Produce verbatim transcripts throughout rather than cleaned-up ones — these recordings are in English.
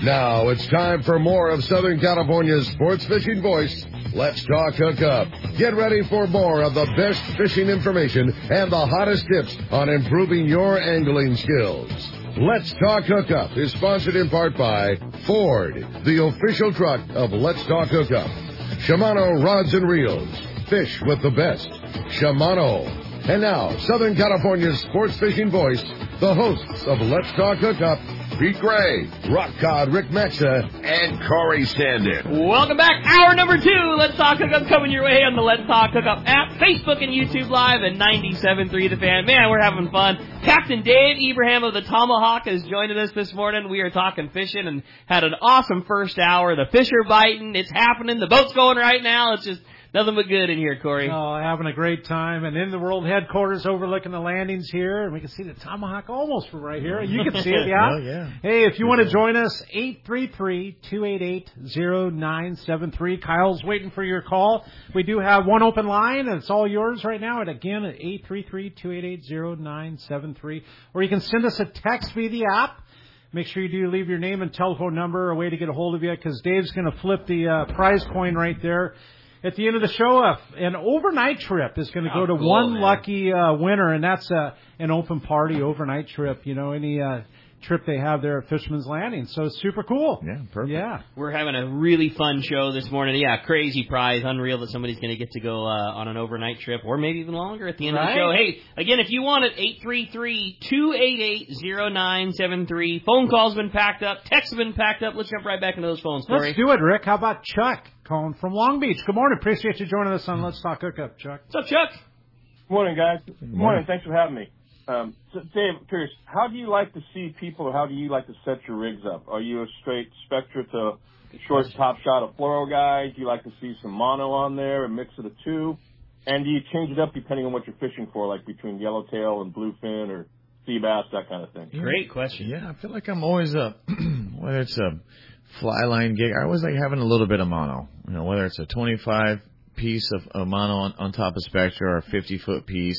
Now it's time for more of Southern California's sports fishing voice. Let's talk hookup. Get ready for more of the best fishing information and the hottest tips on improving your angling skills. Let's Talk Hookup is sponsored in part by Ford, the official truck of Let's Talk Hookup. Shimano Rods and Reels. Fish with the best. Shimano. And now, Southern California's sports fishing voice, the hosts of Let's Talk Hookup, Pete Gray, Rock Cod Rick Maxa, and Corey Sandin. Welcome back. Hour number two. Let's Talk Hookup coming your way on the Let's Talk Hookup app, Facebook and YouTube Live, and ninety-seven point three The Fan. Man, we're having fun. Captain Dave Ibrahim of the Tomahawk has joined us this morning. We are talking fishing and had an awesome first hour. The fish are biting. It's happening. The boat's going right now. It's just nothing but good in here, Corey. Oh, having a great time. And in the world headquarters overlooking the landings here. And we can see the Tomahawk almost from right here. You can see it, yeah? Oh, yeah. Hey, if you want to join us, eight three three, two eight eight, zero nine seven three. Kyle's waiting for your call. We do have one open line, and it's all yours right now. And again, at eight three three, two eight eight, zero nine seven three. Or you can send us a text via the app. Make sure you do leave your name and telephone number, a way to get a hold of you, because Dave's going to flip the uh, prize coin right there. At the end of the show, uh, an overnight trip is going to go oh, to cool, one man. lucky uh, winner, and that's uh, an open party overnight trip. You know, any uh, trip they have there at Fisherman's Landing. So it's super cool. Yeah, perfect. Yeah. We're having a really fun show this morning. Yeah, crazy prize. Unreal that somebody's going to get to go uh, on an overnight trip, or maybe even longer at the end right. of the show. Hey, again, if you want it, eight three three, two eight eight, zero nine seven three. Phone calls been packed up. Texts been packed up. Let's jump right back into those phones, Corey. Let's do it, Rick. How about Chuck calling from Long Beach? Good morning. Appreciate you joining us on Let's Talk Hookup, Chuck. What's up, Chuck? Good morning, guys. Good morning. morning. Thanks for having me. Um, so Dave, I'm curious, how do you like to see people, or how do you like to set your rigs up? Are you a straight Spectra to short top shot of fluoro guy? Do you like to see some mono on there, a mix of the two? And do you change it up depending on what you're fishing for, like between yellowtail and bluefin or sea bass, that kind of thing? Great question. Yeah, I feel like I'm always a, whether it's a fly line gig, I always like having a little bit of mono. You know, whether it's a twenty-five piece of, of mono on, on top of Spectra or a fifty foot piece.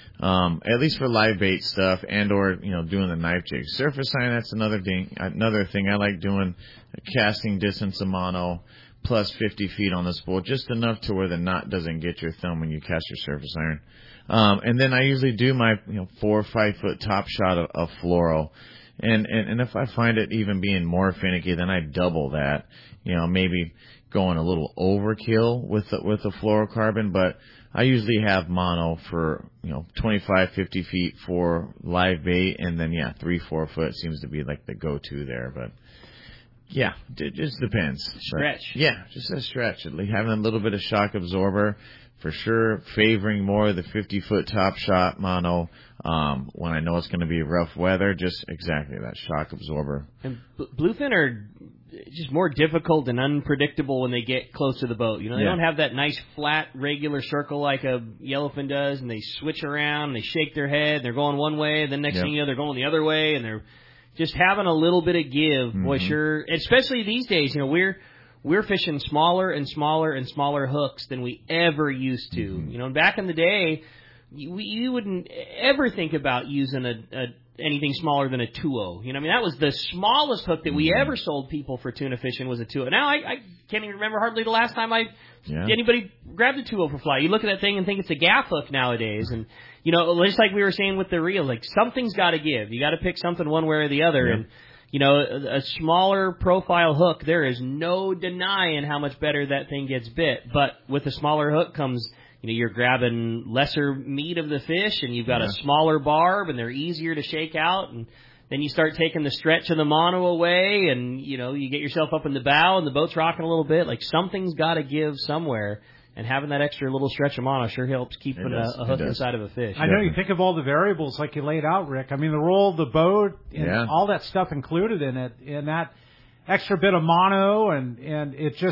Um, at least for live bait stuff and or, you know, doing the knife jig. Surface sign, that's another thing, another thing. I like doing a casting distance of mono plus fifty feet on the spool, just enough to where the knot doesn't get your thumb when you cast your surface iron. Um, and then I usually do my, you know, four or five foot top shot of, of fluoro. And, and, and if I find it even being more finicky, then I double that, you know, maybe going a little overkill with the, with the fluorocarbon, but I usually have mono for, you know, twenty-five, fifty feet for live bait, and then, yeah, three, four foot seems to be like the go-to there. But, yeah, it just depends. Stretch. But, yeah, just a stretch. At least having a little bit of shock absorber, for sure, favoring more of the fifty-foot top shot mono um, when I know it's going to be rough weather, just exactly that shock absorber. And b- bluefin are just more difficult and unpredictable when they get close to the boat. You know, they Yeah. don't have that nice flat regular circle like a yellowfin does, and they switch around and they shake their head. They're going one way, and then next Yep. thing you know, they're going the other way, and they're just having a little bit of give. Mm-hmm. Boy, sure, especially these days. You know, we're we're fishing smaller and smaller and smaller hooks than we ever used to. Mm-hmm. You know, back in the day, you, you wouldn't ever think about using a, a anything smaller than a two oh. You know, I mean, that was the smallest hook that we ever sold people for tuna fishing was a two oh. Now, I, I can't even remember hardly the last time I yeah. anybody grabbed a two oh for fly. You look at that thing and think it's a gaff hook nowadays. And, you know, just like we were saying with the reel, like, something's got to give. You got to pick something one way or the other. Yeah. And, you know, a, a smaller profile hook, there is no denying how much better that thing gets bit. But with a smaller hook comes... You know, you're grabbing lesser meat of the fish, and you've got yeah. a smaller barb, and they're easier to shake out. And then you start taking the stretch of the mono away, and, you know, you get yourself up in the bow, and the boat's rocking a little bit. Like, something's got to give somewhere. And having that extra little stretch of mono sure helps keep a, a hook inside of a fish. I know you think of all the variables like you laid out, Rick. I mean, the roll of the boat and yeah. all that stuff included in it, and that extra bit of mono, and, and it just...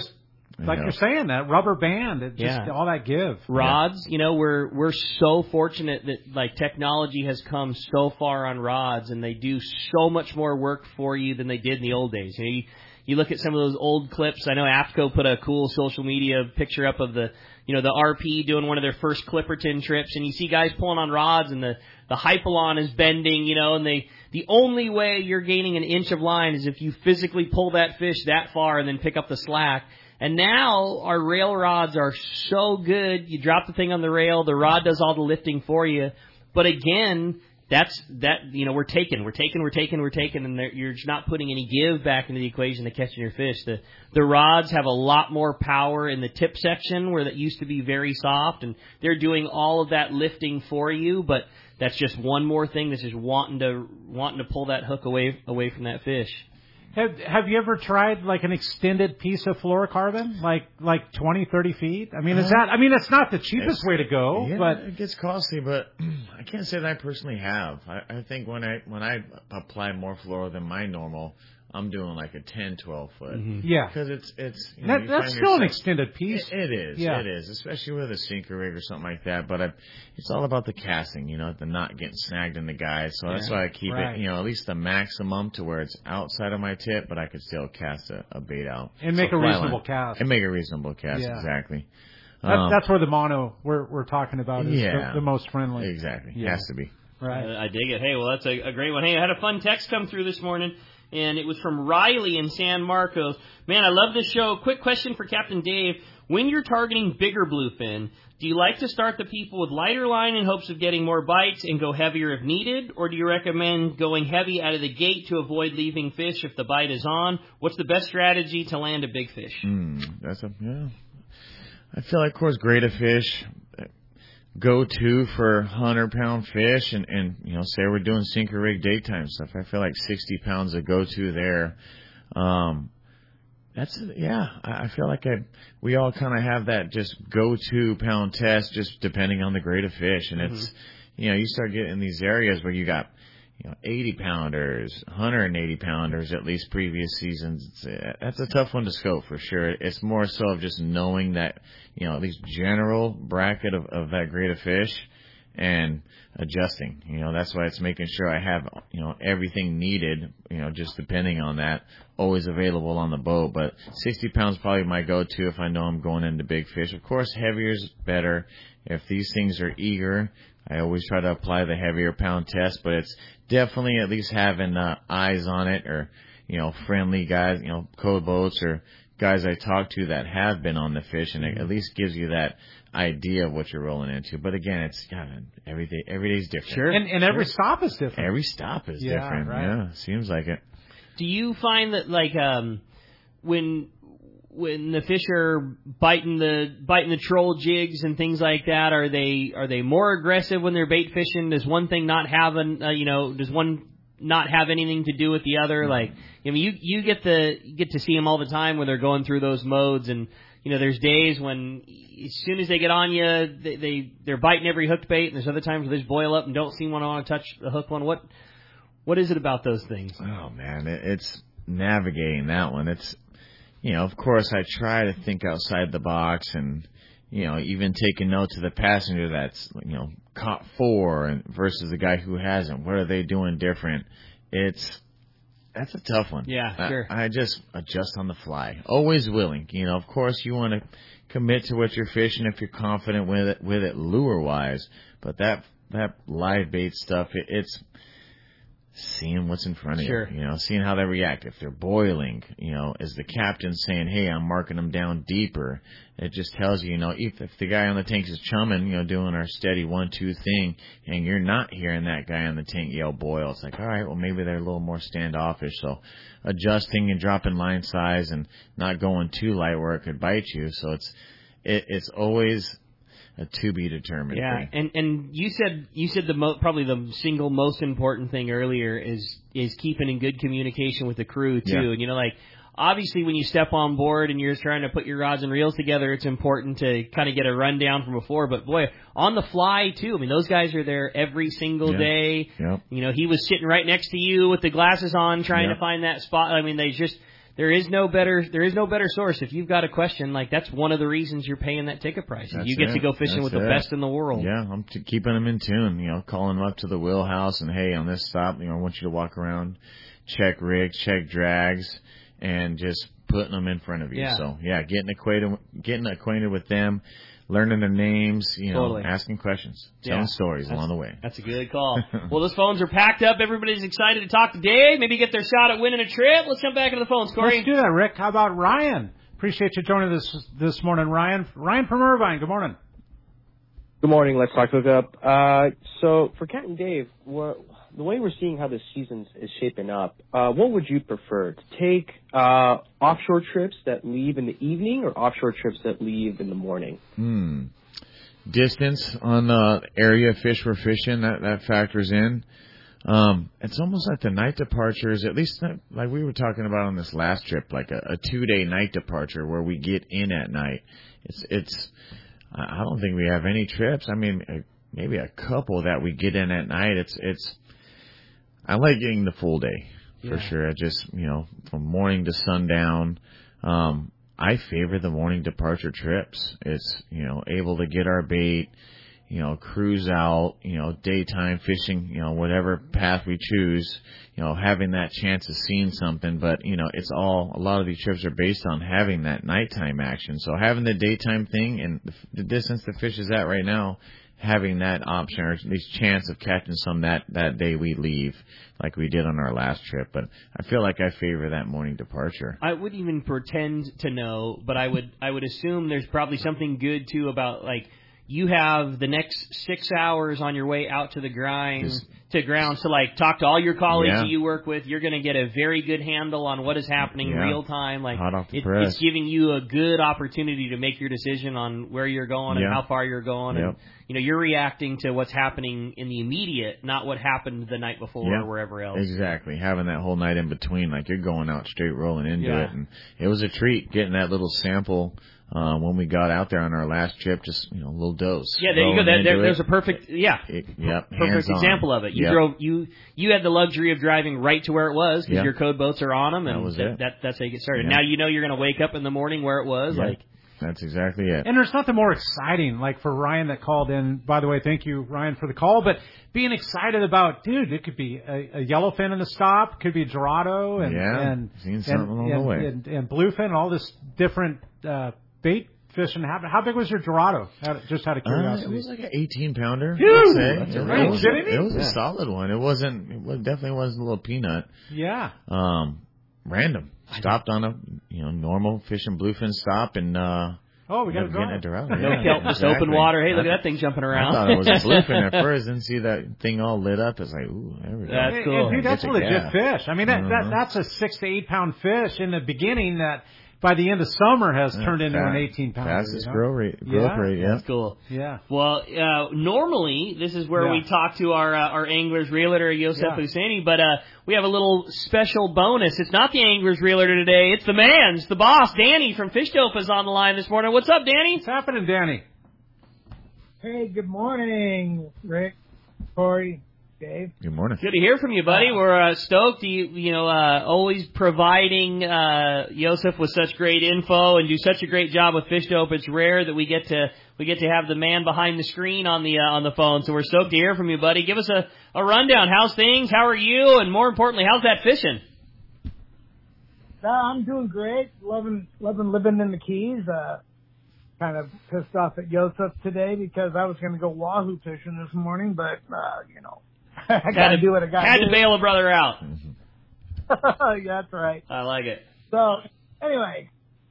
Like you're saying, that rubber band, it just Yeah. all that give. Rods, you know, we're we're so fortunate that like technology has come so far on rods, and they do so much more work for you than they did in the old days. You know, you, you look at some of those old clips. I know AFTCO put a cool social media picture up of the, you know, the R P doing one of their first Clipperton trips, and you see guys pulling on rods, and the the hypalon is bending, you know, and they the only way you're gaining an inch of line is if you physically pull that fish that far and then pick up the slack. And now our rail rods are so good. You drop the thing on the rail, the rod does all the lifting for you. But again, that's that. You know, we're taking, we're taking, we're taking, we're taking, and you're not putting any give back into the equation to catching your fish. The the rods have a lot more power in the tip section where that used to be very soft, and they're doing all of that lifting for you. But that's just one more thing that's just wanting to wanting to pull that hook away away from that fish. Have Have you ever tried like an extended piece of fluorocarbon, like like twenty, thirty feet? I mean, is that? I mean, it's not the cheapest way to go, yeah, but it gets costly. But I can't say that I personally have. I, I think when I when I apply more fluoro than my normal, I'm doing like a ten, twelve foot. Mm-hmm. Yeah, because it's it's you know, that, you that's find still yourself, an extended piece. It, it is, yeah. it is, especially with a sinker rig or something like that. But I, it's all about the casting, you know, the not getting snagged in the guys. So that's yeah, why I keep right. it, you know, at least the maximum to where it's outside of my tip, but I could still cast a, a bait out and make so a reasonable line. cast. And make a reasonable cast, yeah. exactly. That, um, that's where the mono we're we're talking about is yeah, the, the most friendly. Exactly, yeah. has to be. Right. I, I dig it. Hey, well, that's a, a great one. Hey, I had a fun text come through this morning, and it was from Riley in San Marcos. Man, I love this show. Quick question for Captain Dave. When you're targeting bigger bluefin, do you like to start the people with lighter line in hopes of getting more bites and go heavier if needed? Or do you recommend going heavy out of the gate to avoid leaving fish if the bite is on? What's the best strategy to land a big fish? Mm, that's a, yeah. I feel like, of course, grade a fish, go-to for one hundred pound fish, and, and, you know, say we're doing sinker rig daytime stuff. I feel like sixty pounds a go-to there. Um, that's, yeah, I feel like I, we all kind of have that just go-to pound test just depending on the grade of fish. And mm-hmm. it's, you know, you start getting in these areas where you got, you know, eighty pounders, one hundred eighty pounders, at least previous seasons. It's, that's a tough one to scope for sure. It's more so of just knowing that, you know, at least general bracket of, of that grade of fish and adjusting. You know, that's why it's making sure I have, you know, everything needed, you know, just depending on that, always available on the boat. But sixty pounds probably my go-to if I know I'm going into big fish. Of course, heavier is better. If these things are eager, I always try to apply the heavier pound test, but it's definitely at least having uh, eyes on it, or, you know, friendly guys, you know, code boats or guys I talk to that have been on the fish, and it at least gives you that idea of what you're rolling into. But again, it's God, every day, every day's different. Sure. And, and every stop is different. Every stop is yeah, different. Right. Yeah, seems like it. Do you find that like um when when the fish are biting the biting the troll jigs and things like that, are they are they more aggressive when they're bait fishing? Does one thing not have an uh, you know does one not have anything to do with the other? Like, I mean, you you get the you get to see them all the time when they're going through those modes, and you know, there's days when as soon as they get on you, they, they they're biting every hooked bait, and there's other times where they just boil up and don't seem to want to touch the hook one. What what is it about those things? Oh man, it, it's navigating that one. It's You know, of course, I try to think outside the box, and, you know, even take a note to the passenger that's, you know, caught four and versus the guy who hasn't. What are they doing different? It's, that's a tough one. Yeah, I, sure. I just adjust on the fly. Always willing. You know, of course, you want to commit to what you're fishing if you're confident with it, with it lure-wise. But that, that live bait stuff, it, it's seeing what's in front of sure. you, you know, seeing how they react. If they're boiling, you know, is the captain saying, hey, I'm marking them down deeper? It just tells you, you know, if, if the guy on the tank is chumming, you know, doing our steady one, two thing, and you're not hearing that guy on the tank yell boil, it's like, all right, well, maybe they're a little more standoffish. So adjusting and dropping line size and not going too light where it could bite you. So it's, it, it's always a to be determined yeah, thing. and and you said you said the mo- probably the single most important thing earlier is is keeping in good communication with the crew too. Yeah. And you know, like obviously when you step on board and you're trying to put your rods and reels together, it's important to kind of get a rundown from before. But boy, on the fly too. I mean, those guys are there every single yeah. day. Yep. You know, he was sitting right next to you with the glasses on, trying yep. to find that spot. I mean, they just there is no better there is no better source. If you've got a question, like that's one of the reasons you're paying that ticket price. That's you get it. to go fishing That's with it. the best in the world. Yeah, I'm t- keeping them in tune. You know, calling them up to the wheelhouse and hey, on this stop, you know, I want you to walk around, check rigs, check drags, and just putting them in front of you. Yeah. So yeah, getting acquainted, getting acquainted with them. Learning their names, you know, Totally. asking questions, telling Yeah. stories That's, along the way. That's a good call. Well, those phones are packed up. Everybody's excited to talk to Dave. Maybe get their shot at winning a trip. Let's jump back into the phones, Corey. Let's do that, Rick. How about Ryan? Appreciate you joining us this morning, Ryan. Ryan from Irvine. Good morning. Good morning. Let's talk hookup. Uh, so for Cat and Dave, what, the way we're seeing how this season is shaping up, uh, what would you prefer? To take uh, offshore trips that leave in the evening or offshore trips that leave in the morning? Hmm. Distance on the area of fish we're fishing, that, that factors in. Um, it's almost like the night departures, at least not, like we were talking about on this last trip, like a, a two-day night departure where we get in at night. It's, it's, I don't think we have any trips. I mean, maybe a couple that we get in at night. It's, it's, I like getting the full day for Yeah. sure. I just, you know, from morning to sundown, um, I favor the morning departure trips. It's, you know, able to get our bait, you know, cruise out, you know, daytime fishing, you know, whatever path we choose, you know, having that chance of seeing something. But, you know, it's all, a lot of these trips are based on having that nighttime action. So having the daytime thing and the, the distance the fish is at right now, having that option or at least chance of catching some that, that day we leave like we did on our last trip. But I feel like I favor that morning departure. I wouldn't even pretend to know, but I would I would assume there's probably something good too about like you have the next six hours on your way out to the grind Just, to ground to like talk to all your colleagues Yeah. that you work with. You're going to get a very good handle on what is happening Yeah. real time. Like Hot off the it, press. it's giving you a good opportunity to make your decision on where you're going and Yeah. how far you're going. Yep. And you know you're reacting to what's happening in the immediate, not what happened the night before Yeah. or wherever else. Exactly. Having that whole night in between, like you're going out straight rolling into Yeah. it. And it was a treat getting that little sample uh, when we got out there on our last trip, just, you know, a little dose. Yeah, there you go. Rolling There, there, into there's it. a perfect, yeah, It, yep, perfect hands-on. example of it. You Yep. drove, you you had the luxury of driving right to where it was because Yep. your code boats are on them, and That was that, it. that that's how you get started. Yep. Now you know you're going to wake up in the morning where it was. Yep. Like, That's exactly it. And there's nothing more exciting, like for Ryan that called in. By the way, thank you, Ryan, for the call. But being excited about, dude, it could be a, a yellowfin in the stop, could be a Dorado, and Yeah, and seen and, something along the and, way. and, and bluefin, all this different uh, bait fishing. How, how big was your Dorado? Out of- Just out of Uh, curiosity. it was like an eighteen pounder. Dude, I'd say. that's it, a- are you was, kidding me? it was Yeah. a solid one. It wasn't. It was, definitely wasn't a little peanut. yeah. Um, random. Stopped on a you know normal fishing bluefin stop and. uh Oh, we got to Never go. getting a Dorado. no Yeah, kelp, just exactly. open water. Hey, look I- at that thing jumping I around. thought it was a bluefin at first. Didn't see that thing all lit up. It's like, ooh, there we go. That's And- cool. And dude, that's a Get the legit gaff. fish. I mean, that, that Uh-huh. that's a six to eight pound fish in the beginning that by the end of summer has turned into an eighteen pounder. Fastest you know? grow rate, growth Yeah. rate. Yeah. That's cool. Yeah. Well, uh, normally this is where Yeah. we talk to our uh, our anglers realtor Yosef Yeah. Husseini, but uh, we have a little special bonus. It's not the anglers realtor today; it's the man's, the boss, Danny from Fish Dope is on the line this morning. What's up, Danny? What's happening, Danny? Hey, good morning, Rick, Corey, Dave. Good morning. Good to hear from you, buddy. We're uh, stoked. You you know uh, always providing uh, Yosef with such great info and do such a great job with Fish Dope. It's rare that we get to we get to have the man behind the screen on the uh, on the phone. So we're stoked to hear from you, buddy. Give us a, a rundown. How's things? How are you? And more importantly, how's that fishing? Uh, I'm doing great. Loving, loving living in the Keys. Uh, kind of pissed off at Yosef today because I was going to go wahoo fishing this morning, but uh, you know, I got to do what I got Had to to do. bail a brother out. Yeah, that's right. I like it. So anyway,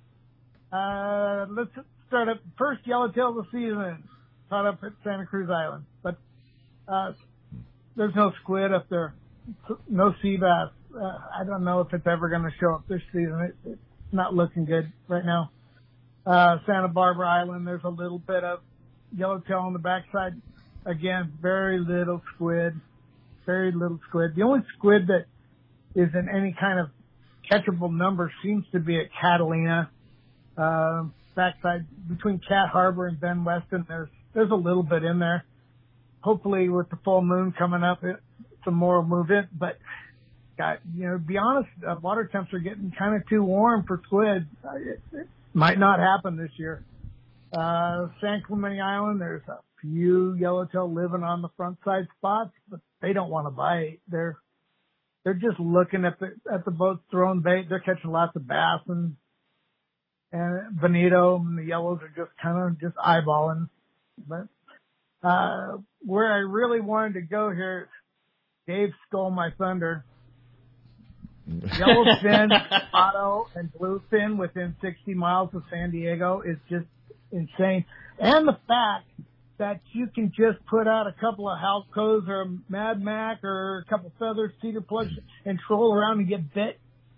uh, let's start up first yellowtail of the season. Caught up at Santa Cruz Island, but uh, there's no squid up there, no sea bass. Uh, I don't know if it's ever going to show up this season. It, it's not looking good right now. Uh, Santa Barbara Island, there's a little bit of yellowtail on the backside. Again, very little squid, very little squid. The only squid that is in any kind of catchable number seems to be at Catalina, uh, backside between Cat Harbor and Ben Weston. There's, there's a little bit in there. Hopefully with the full moon coming up, it, some more will move in, but got, you know, to be honest, uh, water temps are getting kind of too warm for squid. Uh, it, it might not happen this year. Uh, San Clemente Island, there's a few yellowtail living on the front side spots, but they don't want to bite. They're, they're just looking at the, at the boats throwing bait. They're catching lots of bass and, and bonito, and the yellows are just kind of just eyeballing. But, uh, where I really wanted to go here, Dave stole my thunder. Yellowfin, Otto, and bluefin within sixty miles of San Diego is just insane. And the fact that you can just put out a couple of Halcos or a Mad Mac or a couple feathers, cedar plugs, and troll around and get bit.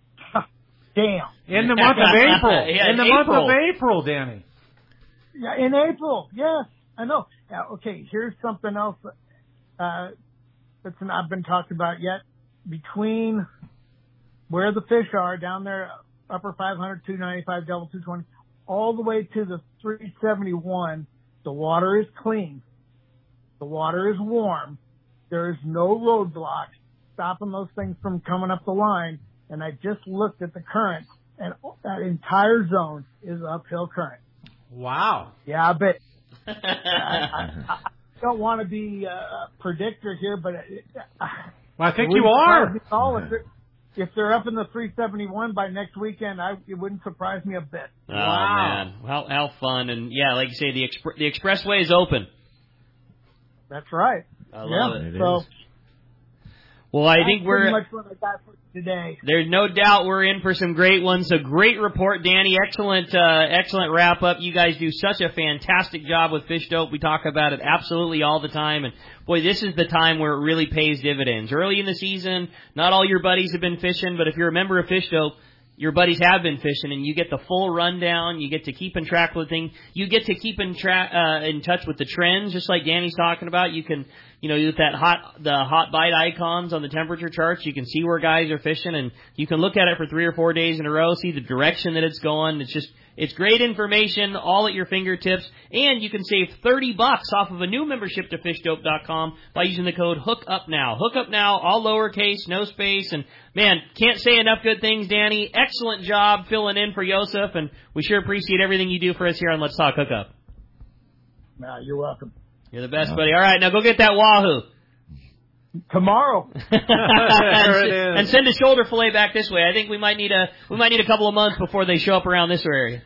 Damn. In the month of April. Yeah, in the April. month of April, Danny. Yeah, in April. Yes, I know. Now, okay, here's something else uh, that's not been talked about yet. Between where the fish are down there, upper five hundred, two ninety-five, double two twenty, all the way to the three seventy-one, the water is clean. The water is warm. There is no roadblocks stopping those things from coming up the line. And I just looked at the current, and that entire zone is uphill current. Wow. Yeah, I bet. I, I, I don't want to be a predictor here, but it, Well, I think it you wouldn't are. surprise me at all if they're, if they're up in the three seventy-one by next weekend, I, it wouldn't surprise me a bit. Oh, Wow. man. How, how fun. And, yeah, like you say, the expr- the expressway is open. That's right. I love yeah. it. It So, is. Well, I that's think pretty we're... much what I got for today. There's no doubt we're in for some great ones. A great report, Danny. Excellent, uh, excellent wrap up. You guys do such a fantastic job with Fish Dope. We talk about it absolutely all the time. And boy, this is the time where it really pays dividends. Early in the season, not all your buddies have been fishing, but if you're a member of Fish Dope, your buddies have been fishing, and you get the full rundown. You get to keep in track with things. You get to keep in track, uh, in touch with the trends, just like Danny's talking about. You can, you know, with that hot, the hot bite icons on the temperature charts, you can see where guys are fishing, and you can look at it for three or four days in a row, see the direction that it's going. It's just, it's great information, all at your fingertips, and you can save thirty bucks off of a new membership to fish dope dot com by using the code HOOKUPNOW. HOOKUPNOW, all lowercase, no space, and man, can't say enough good things, Danny. Excellent job filling in for Yosef, and we sure appreciate everything you do for us here on Let's Talk Hookup. Nah, you're welcome. You're the best, buddy. All right, now go get that wahoo. Tomorrow. and, it is. and send a shoulder fillet back this way. I think we might need a we might need a couple of months before they show up around this area.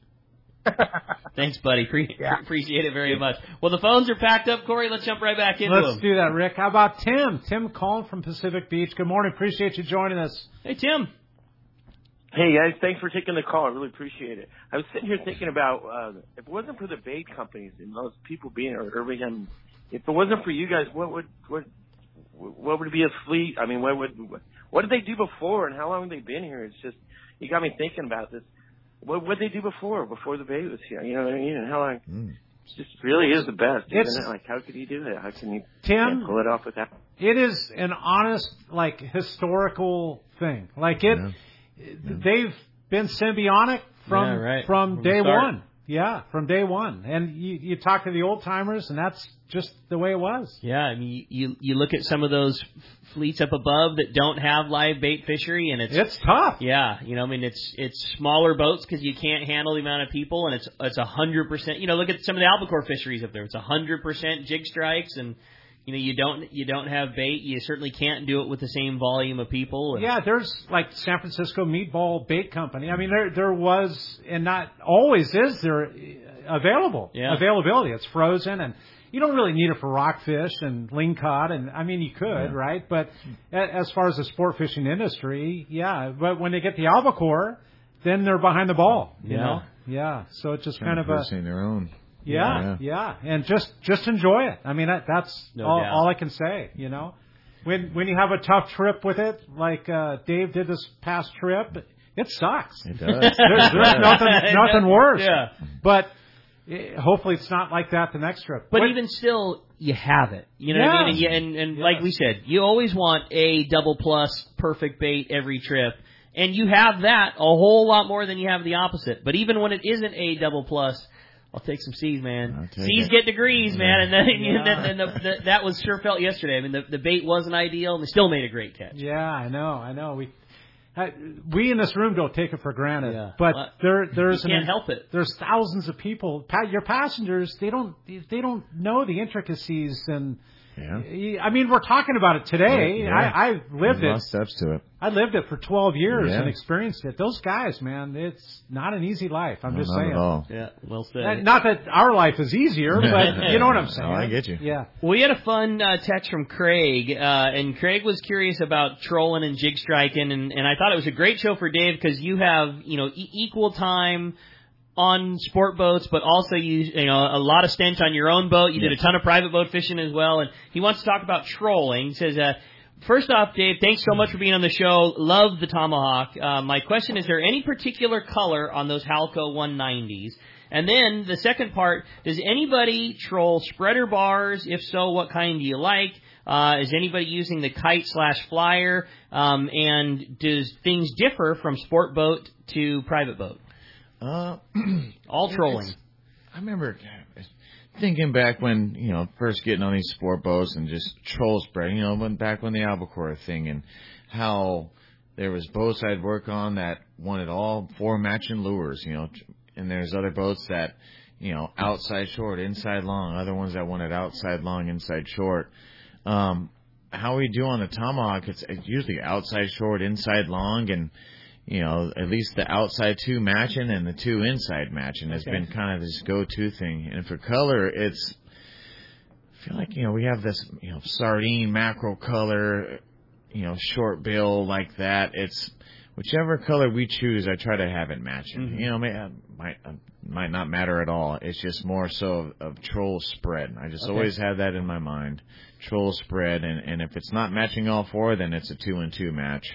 Thanks, buddy. Pre- Yeah. Appreciate it very much. Well, the phones are packed up, Corey. Let's jump right back into Let's them. do that, Rick. How about Tim? Tim calling from Pacific Beach. Good morning. Appreciate you joining us. Hey, Tim. Hey guys, thanks for taking the call. I really appreciate it. I was sitting here thinking about uh, if it wasn't for the bait companies and those people being, or, or um, if it wasn't for you guys, what would what what would be a fleet? I mean, what would what did they do before, and how long have they been here? It's just you got me thinking about this. What what did they do before before the bait was here? You know what I mean? And how long? Mm. It just really is the best, isn't It's, it? Like, how could you do that? How can you Tim, yeah, pull it off with that? It is an honest, like, historical thing. Like it. Yeah. They've been symbiotic from Yeah, right. from, From day the start. one. Yeah, from day one. And you, you talk to the old timers, and that's just the way it was. Yeah, I mean, you you look at some of those fleets up above that don't have live bait fishery, and it's It's tough. yeah, you know, I mean, it's it's smaller boats because you can't handle the amount of people, and it's it's a hundred percent. You know, look at some of the albacore fisheries up there. It's a hundred percent jig strikes, and you know, you don't you don't have bait. You certainly can't do it with the same volume of people. And Yeah, there's like San Francisco Meatball Bait Company. I mean, there there was, and not always is there available Yeah. availability. It's frozen, and you don't really need it for rockfish and lingcod, and I mean you could, Yeah. right? But a- as far as the sport fishing industry, yeah. But when they get the albacore, then they're behind the ball. You Yeah. know, yeah. So it's just Kind kind of of a producing their own. yeah, yeah, and just just enjoy it. I mean, that, that's No all, doubt. all I can say. You know, when when you have a tough trip with it, like uh, Dave did this past trip, it sucks. It does. There's, there's nothing nothing worse. Yeah. But eh, hopefully it's not like that the next trip. But What- even still, you have it. You know what I Yeah. mean? And, you- and, and like Yes. we said, you always want a double plus perfect bait every trip. And you have that a whole lot more than you have the opposite. But even when it isn't a double plus, I'll take some C's, man. take C's it. get degrees, man, and then, Yeah. and then, and the, the, that was sure felt yesterday. I mean, the, the bait wasn't ideal, and they still made a great catch. Yeah, I know, I know. We I, we in this room don't take it for granted, Yeah. but Well, there there's you can't an, help it. There's thousands of people. Pa- your passengers, they don't they don't know the intricacies and. Yeah. I mean, we're talking about it today. Yeah. I, I lived There's a lot it. of steps to it. I lived it for twelve years Yeah. and experienced it. Those guys, man, it's not an easy life. I'm No, just not saying. at all. Yeah, well said. Uh, Not that our life is easier, but you know what I'm saying. No, I get you. Yeah. We had a fun uh, text from Craig, uh, and Craig was curious about trolling and jig striking, and, and I thought it was a great show for Dave because you have, you know, e- equal time on sport boats, but also you, you know, a lot of stints on your own boat. You did a ton of private boat fishing as well, and he wants to talk about trolling. He says, uh, first off, Dave, thanks so much for being on the show. Love the Tomahawk. Uh, my question, is there any particular color on those Halco one nineties? And then the second part, does anybody troll spreader bars? If so, what kind do you like? Uh, is anybody using the kite slash flyer? Um, and does things differ from sport boat to private boat? Uh, All trolling. It's- I remember thinking back when, you know, first getting on these sport boats and just troll spreading, you know, when back when the albacore thing and how there was boats I'd work on that wanted all four matching lures, you know, and there's other boats that, you know, outside short, inside long, other ones that wanted outside long, inside short. Um, how we do on the Tomahawk, it's, it's usually outside short, inside long, and you know, at least the outside two matching and the two inside matching has Okay. been kind of this go-to thing. And for color, it's, I feel like, you know, we have this, you know, sardine mackerel color, you know, short bill like that. It's whichever color we choose, I try to have it matching. Mm-hmm. You know, may, might might not matter at all. It's just more so of, of troll spread. I just Okay. always have that in my mind. Troll spread, and, and if it's not matching all four, then it's a two and two match.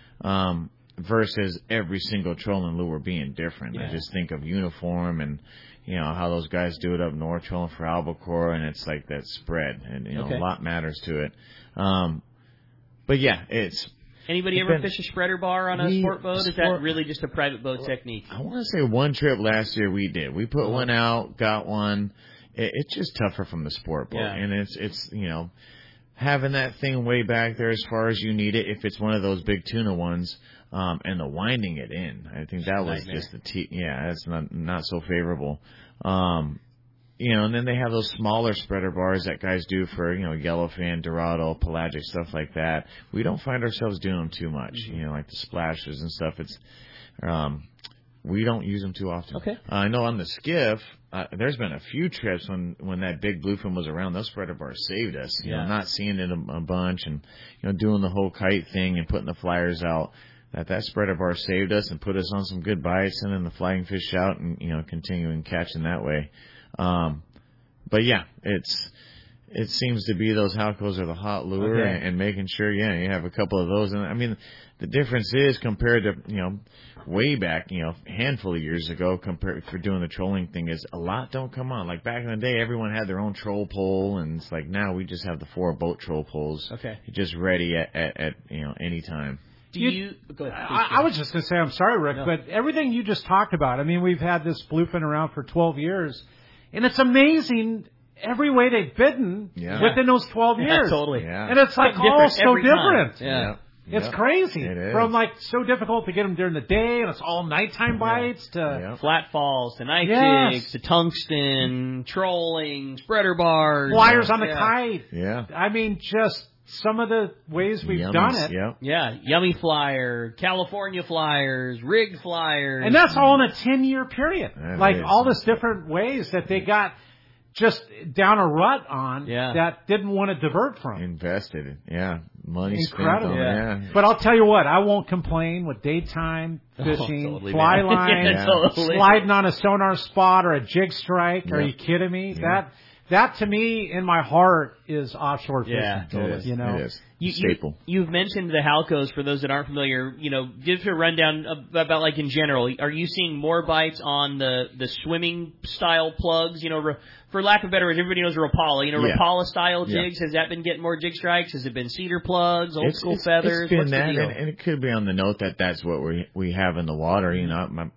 Um, versus every single trolling lure being different. Yeah. I just think of uniform and, you know, how those guys do it up north trolling for albacore, and it's like that spread, and, you know, Okay. a lot matters to it. Um, but yeah, it's... Anybody it's ever been- fish a spreader bar on a We- sport boat? Is that sport- really just a private boat technique? I want to say one trip last year we did. We put Uh-huh. one out, got one. It, it's just tougher from the sport boat. Yeah. And it's, it's, you know, having that thing way back there as far as you need it, if it's one of those big tuna ones, um, and the winding it in. I think that was Nightmare. just the t- yeah, that's not, not so favorable. Um, you know, and then they have those smaller spreader bars that guys do for, you know, yellowfin, dorado, pelagic, stuff like that. We don't find ourselves doing them too much, Mm-hmm. you know, like the splashes and stuff. It's, um, we don't use them too often. Okay. Uh, I know on the skiff, uh, there's been a few trips when, when that big bluefin was around, those spreader bars saved us. You Yeah. know, not seeing it a, a bunch and, you know, doing the whole kite thing and putting the flyers out. That that spreader bar saved us and put us on some good bites, and then the flying fish out and, you know, continuing catching that way. Um, but yeah, it's, it seems to be those Halcos are the hot lure, Okay. and, and making sure, yeah, you have a couple of those. And I mean, the difference is compared to, you know, way back, you know, a handful of years ago, compared for doing the trolling thing, is a lot don't come on. Like back in the day, everyone had their own troll pole, and it's like now we just have the four boat troll poles, Okay. just ready at, at, at you know, any time. Do You- you, go ahead. I, I was just going to say, I'm sorry, Rick, No. but everything you just talked about, I mean, we've had this bluefin around for twelve years, and it's amazing every way they've bitten Yeah. within those twelve Yeah, years. totally. Yeah. And it's like Different all so every time. different. Yeah. It's Yep. crazy. It is. From like so difficult to get them during the day, and it's all nighttime bites, to Yep. Flat falls to night Yes. jigs to tungsten, trolling, spreader bars. flyers on the Yeah. kite. Yeah. I mean, just some of the ways we've Yummies, done it. Yep. Yeah, yummy flyer, California flyers, rig flyers. And that's all in a ten-year period. That like is. all this different ways that they got just down a rut on Yeah. that didn't want to divert from. Invested. Yeah. Money Incredible. spent on Yeah. it. Yeah. But I'll tell you what, I won't complain with daytime fishing, Oh, totally, fly man. line, Yeah, totally. sliding on a sonar spot or a jig strike. Are Yeah. you kidding me? Yeah. That that to me in my heart is offshore fishing. Yeah, It is. You know, It is. You, Staple. You, you've mentioned the Halcos. For those that aren't familiar, you know, give us a rundown of, about like in general. Are you seeing more bites on the, the swimming style plugs? You know, re, for lack of better words, everybody knows Rapala. You know, Yeah. Rapala style Yeah. jigs. Has that been getting more jig strikes? Has it been cedar plugs, old It's- school it's- feathers? It's been What's that, the deal? and, and it could be on the note that that's what we we have in the water. You know, my,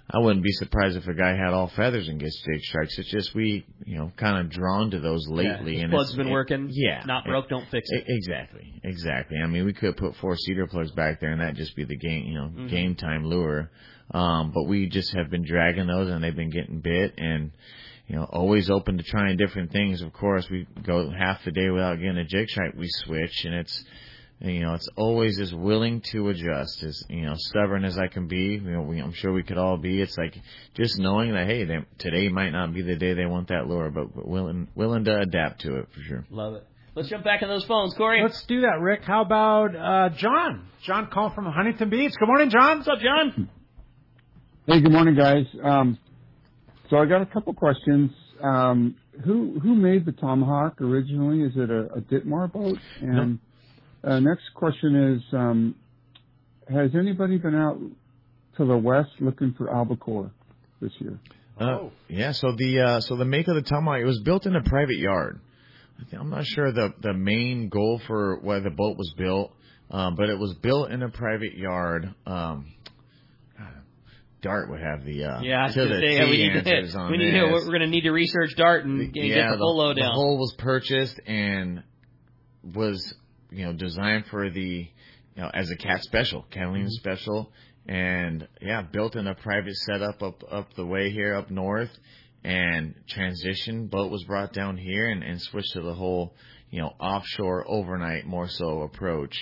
I wouldn't be surprised if a guy had all feathers and gets jig strikes. It's just we, you know, kind of drawn to those lately. Yeah, and plug's it's been it, working. Yeah. Not broke, it, don't fix it. it. Exactly. Exactly. I mean, we could put four cedar plugs back there and that'd just be the game, you know, mm-hmm. game time lure. Um, but we just have been dragging those and they've been getting bit and, you know, always open to trying different things. Of course, we go half the day without getting a jig strike, we switch, and it's, you know, it's always as willing to adjust, as, you know, stubborn as I can be. You know, we, I'm sure we could all be. It's like just knowing that, hey, they, today might not be the day they want that lure, but, but willing, willing to adapt to it for sure. Love it. Let's jump back on those phones, Corey. Let's do that, Rick. How about uh, John? John calling from Huntington Beach. Good morning, John. What's up, John? Hey, good morning, guys. Um, so I got a couple questions. Um, who who made the Tomahawk originally? Is it a, a Ditmar boat? And no. uh, next question is, um, has anybody been out to the west looking for albacore this year? Uh, oh. Yeah. So the uh, so the make of the Tomahawk, it was built in a private yard. I'm not sure the the main goal for why the boat was built, um, but it was built in a private yard. Um, Dart would have the uh, yeah. To the say, we need answers to, on we need this. to, we're going to need to research Dart and, and yeah, get the full lowdown. The hull was purchased and was, you know, designed for the, you know, as a cat special, Catalina mm-hmm. special, and yeah, built in a private setup up up the way here up north, and transition boat was brought down here and, and switched to the whole, you know, offshore overnight more so approach.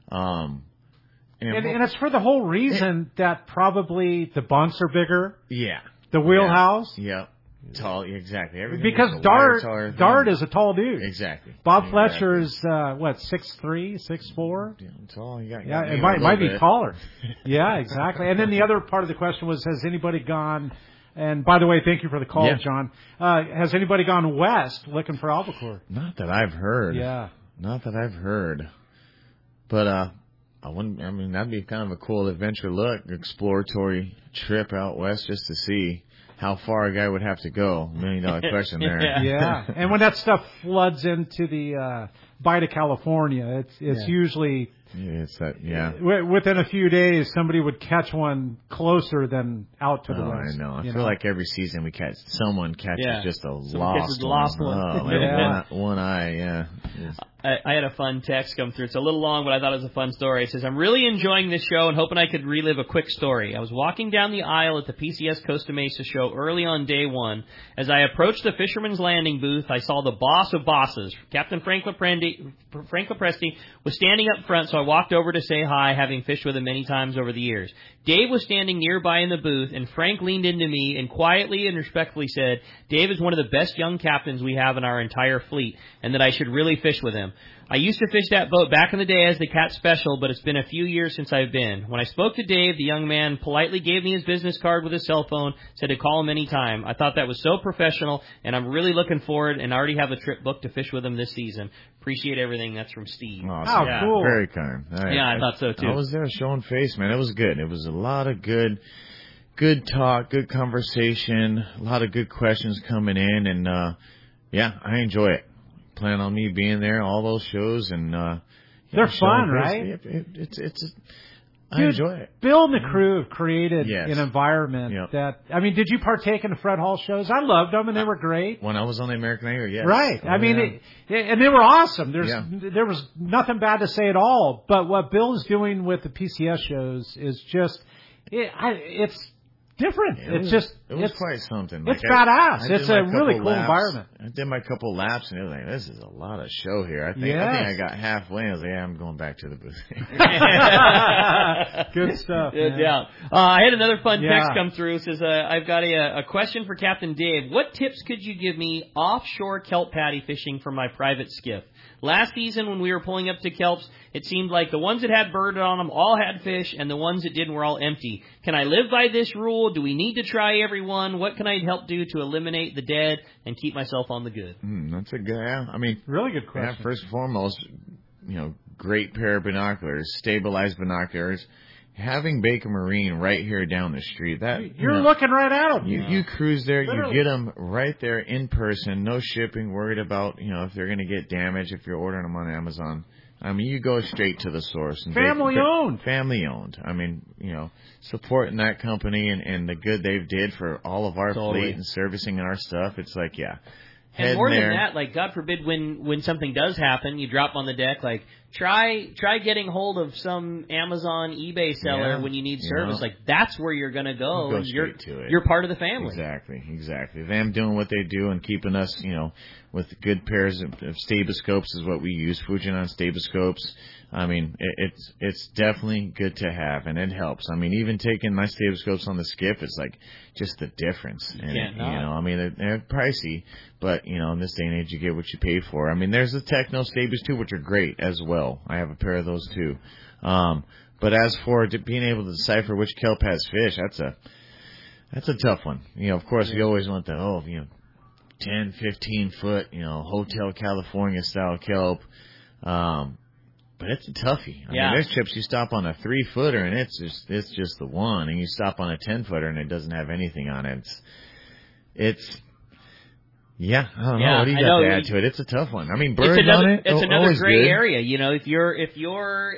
Um, And, and, and it's for the whole reason it, that probably the bunks are bigger. Yeah. The wheelhouse. Yeah. Yep. Tall, exactly. Everything because Dart, Dart is a tall dude. Exactly. Bob exactly. Fletcher is, uh, what, six three, six four? Yeah, tall. You got, yeah, got it might, might be bit. taller. Yeah, exactly. And then the other part of the question was, has anybody gone, and by the way, thank you for the call, yeah. John. Uh, has anybody gone west looking for albacore? Not that I've heard. Yeah. Not that I've heard. But, uh, I wouldn't. I mean, that'd be kind of a cool adventure look, exploratory trip out west just to see how far a guy would have to go. Million dollar question there. yeah. yeah, and when that stuff floods into the uh, Bight of California, it's it's yeah. usually yeah, it's that yeah. W- within a few days, somebody would catch one closer than out to the oh, west. I know. I feel know? like every season we catch someone catches yeah. just a someone lost one. Lost one. Oh, yeah. one, one eye. Yeah. I, I had a fun text come through. It's a little long, but I thought it was a fun story. It says, I'm really enjoying this show and hoping I could relive a quick story. I was walking down the aisle at the P C S Costa Mesa show early on day one. As I approached the Fisherman's Landing booth, I saw the boss of bosses, Captain Frank Lopresti, Frank Lopresti, was standing up front, so I walked over to say hi, having fished with him many times over the years. Dave was standing nearby in the booth, and Frank leaned into me and quietly and respectfully said, Dave is one of the best young captains we have in our entire fleet, and that I should really fish with him. I used to fish that boat back in the day as the Cat Special, but it's been a few years since I've been. When I spoke to Dave, the young man politely gave me his business card with his cell phone, said to call him anytime. I thought that was so professional, and I'm really looking forward, and I already have a trip booked to fish with him this season. Appreciate everything. That's from Steve. Oh, oh yeah. cool. Very kind. I, yeah, I, I thought so, too. I was there showing face, man. It was good. It was a lot of good... Good talk, good conversation, a lot of good questions coming in, and uh yeah, I enjoy it. Plan on me being there, all those shows, and uh they're know, fun, right? It, it, it's it's. I Dude, enjoy it. Bill and the crew have created yes. an environment yep. that. I mean, did you partake in the Fred Hall shows? I loved them, and they were great. When I was on the American Angler, yes. Right. Oh, I mean, yeah. it, and they were awesome. There's yeah. there was nothing bad to say at all. But what Bill is doing with the P C S shows is just it, I, it's. different. Yeah, it it's was, just it was it's, quite something. It's like badass. I, I it's a really cool laps. environment. I did my couple laps and it was like, this is a lot of show here. I think yes. I think I got halfway. I was like, yeah, I'm going back to the booth. Good stuff. Good man. yeah. Uh, I had another fun yeah. text come through. It says, uh, I've got a, a question for Captain Dave. What tips could you give me offshore kelp patty fishing from my private skiff? Last season when we were pulling up to kelps, it seemed like the ones that had bird on them all had fish, and the ones that didn't were all empty. Can I live by this rule? Do we need to try every one? What can I help do to eliminate the dead and keep myself on the good? Mm, that's a good, yeah. I mean, really good question. Yeah, first and foremost, you know, great pair of binoculars, stabilized binoculars. Having Baker Marine right here down the street, that you're you know, looking right at them. You, you cruise there, Literally. you get them right there in person, no shipping, worried about, you know, if they're going to get damaged if you're ordering them on Amazon. I mean, you go straight to the source. And family they, owned. Family owned. I mean, you know, supporting that company and, and the good they've did for all of our totally. fleet and servicing our stuff. It's like, yeah. And more there. than that, like, God forbid when, when something does happen, you drop on the deck, like, try try getting hold of some Amazon, eBay seller yeah, when you need you service. know. Like, that's where you're going to go. go and you're, to it. You're part of the family. Exactly, exactly. Them doing what they do and keeping us, you know, with good pairs of, of staboscopes is what we use, Fujinon staboscopes. I mean, it, it's it's definitely good to have, and it helps. I mean, even taking my staboscopes on the skiff, it's like just the difference. You and can't it, not. You know, I mean, they're, they're pricey, but, you know, in this day and age, you get what you pay for. I mean, there's the Techno Stabos, too, which are great as well. I have a pair of those, too. Um, but as for being able to decipher which kelp has fish, that's a that's a tough one. You know, of course, yeah. we always want the, oh, you know, ten, fifteen foot, you know, Hotel California style kelp. Um, but it's a toughie. I yeah. mean, there's trips you stop on a three footer and it's just it's just the one, and you stop on a ten footer and it doesn't have anything on it. It's, it's yeah, I don't yeah, know. What do you I got know. to add to it? It's a tough one. I mean, birds it's another, on it. It's oh, another gray good. area. You know, if you're if you're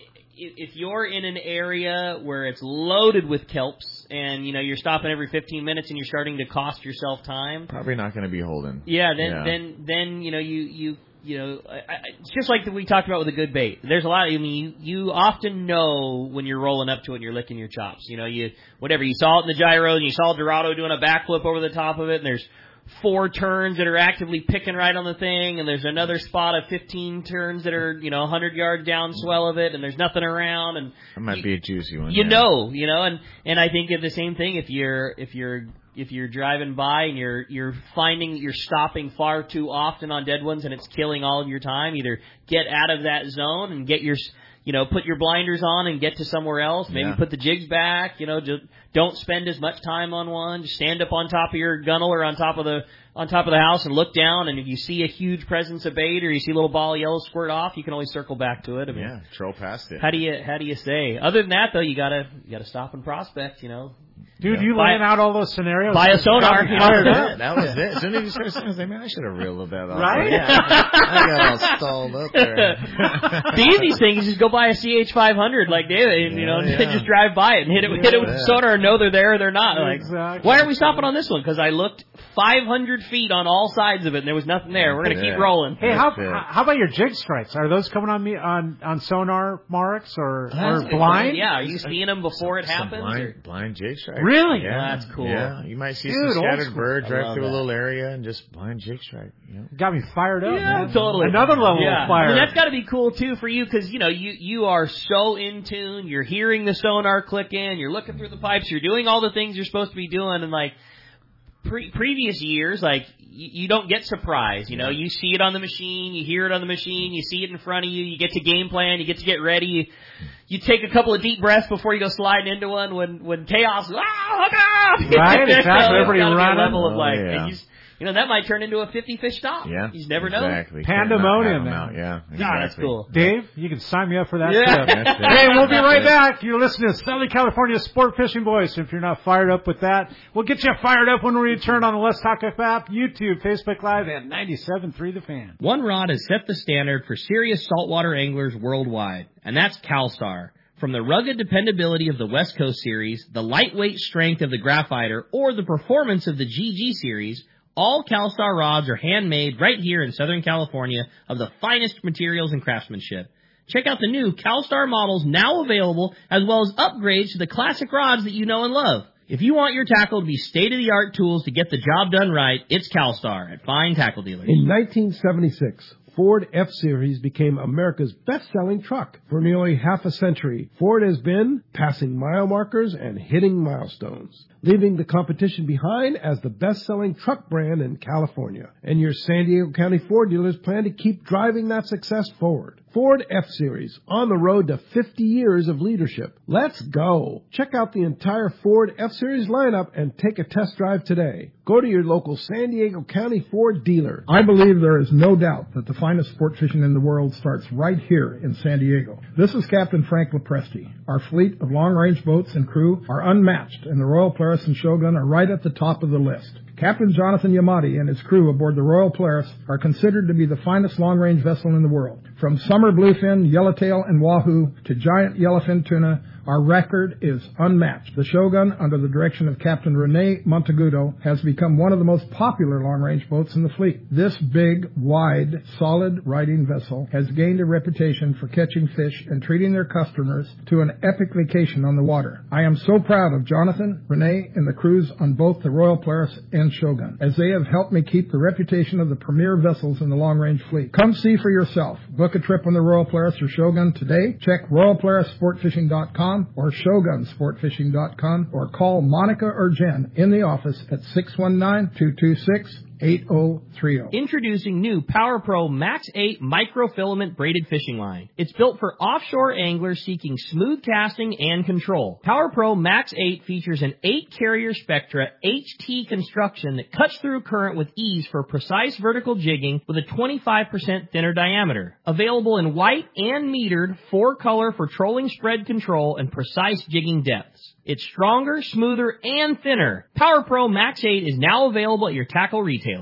if you're in an area where it's loaded with kelps and, you know, you're stopping every fifteen minutes and you're starting to cost yourself time. Probably not going to be holding. Yeah, then, yeah. then, then, you know, you, you, you know, I, I, it's just like we talked about with a good bait. There's a lot of, I mean, you, you often know when you're rolling up to it and you're licking your chops. You know, you, whatever, you saw it in the gyro and you saw Dorado doing a backflip over the top of it, and there's four turns that are actively picking right on the thing, and there's another spot of fifteen turns that are, you know, one hundred yards down swell of it, and there's nothing around, and that might you, be a juicy one. You yeah. know, you know, and and I think of the same thing if you're if you're if you're driving by and you're you're finding that you're stopping far too often on dead ones and it's killing all of your time. Either get out of that zone and get your you know, put your blinders on and get to somewhere else. Maybe yeah. put the jigs back. You know, just don't spend as much time on one. Just stand up on top of your gunnel or on top of the on top of the house and look down. And if you see a huge presence of bait or you see a little ball of yellow squirt off, you can always circle back to it. I mean, yeah, troll past it. How do you how do you say? Other than that, though, you gotta you gotta stop and prospect. You know. Dude, Yeah. you Buy- laying out all those scenarios. Buy a sonar. Got me fired up. That was it. As soon as you started saying, I was like, man, I should have reeled that off. Right? Yeah. I got all stalled up there. The easiest thing is just go buy a C H five hundred like David, and, you know, Yeah, and yeah. just drive by it and hit it, hit it with the sonar and know they're there or they're not. Like, Exactly. why are we stopping on this one? Because I looked five hundred feet on all sides of it and there was nothing there. We're going to Yeah. keep rolling. Hey, how That's it. how about your jig strikes? Are those coming on me on, on sonar marks or, That's or good. blind? Yeah, are you seeing them before it Some happens? or- blind, blind jig strike. Really? Yeah, That's cool. Yeah, you might see Dude, some old scattered school. birds I right love through that. a little area and just blind jig strike. You know? Got me fired up, Yeah, man. totally. Another level yeah. of fire. I mean, that's got to be cool too for you because you know you you are so in tune. You're hearing the sonar click in. You're looking through the pipes. You're doing all the things you're supposed to be doing. And like pre- previous years, like you, you don't get surprised. You know, you see it on the machine. You hear it on the machine. You see it in front of you. You get to game plan. You get to get ready. You, you take a couple of deep breaths before you go sliding into one. When when chaos, ah, look out! Right, exactly. Everybody There's gotta be a running. level of Oh, like, yeah. you, you know, that might turn into a fifty fish stop. Yeah, you just never know. exactly. Pandemonium, Can't knock man. them out. Yeah, God, that's exactly. cool. Dave, you can sign me up for that. Yeah. Stuff. That's it. Hey, we'll be right That's it. back. You're listening to Southern California Sport Fishing Voice. If you're not fired up with that, we'll get you fired up when we return on the Let's Talk Up app, YouTube, Facebook Live, and ninety-seven point three The Fan. One rod has set the standard for serious saltwater anglers worldwide, and that's CalStar. From the rugged dependability of the West Coast Series, the lightweight strength of the Graphiter, or the performance of the G G Series, all CalStar rods are handmade right here in Southern California of the finest materials and craftsmanship. Check out the new CalStar models now available, as well as upgrades to the classic rods that you know and love. If you want your tackle to be state-of-the-art tools to get the job done right, it's CalStar at fine tackle dealers. In nineteen seventy-six, Ford F-Series became America's best-selling truck. For nearly half a century, Ford has been passing mile markers and hitting milestones, leaving the competition behind as the best-selling truck brand in California. And your San Diego County Ford dealers plan to keep driving that success forward. Ford F-Series, on the road to fifty years of leadership. Let's go. Check out the entire Ford F-Series lineup and take a test drive today. Go to your local San Diego County Ford dealer. I believe there is no doubt that the finest sport fishing in the world starts right here in San Diego. This is Captain Frank Lopresti. Our fleet of long-range boats and crew are unmatched, and the Royal Polaris and Shogun are right at the top of the list. Captain Jonathan Yamati and his crew aboard the Royal Polaris are considered to be the finest long-range vessel in the world. From summer bluefin, yellowtail, and wahoo to giant yellowfin tuna, our record is unmatched. The Shogun, under the direction of Captain Rene Monteagudo, has become one of the most popular long-range boats in the fleet. This big, wide, solid riding vessel has gained a reputation for catching fish and treating their customers to an epic vacation on the water. I am so proud of Jonathan, Rene, and the crews on both the Royal Polaris and Shogun, as they have helped me keep the reputation of the premier vessels in the long-range fleet. Come see for yourself. Book a trip on the Royal Polaris or Shogun today. Check royal polaris sport fishing dot com or shogun sport fishing dot com or call Monica or Jen in the office at six one nine, two two six, eight oh three oh. Introducing new Power Pro Max eight microfilament braided fishing line. It's built for offshore anglers seeking smooth casting and control. Power Pro Max eight features an eight carrier Spectra H T construction that cuts through current with ease for precise vertical jigging with a twenty-five percent thinner diameter. Available in white and metered, four color for trolling spread control and precise jigging depths. It's stronger, smoother, and thinner. Power Pro Max eight is now available at your tackle retailer.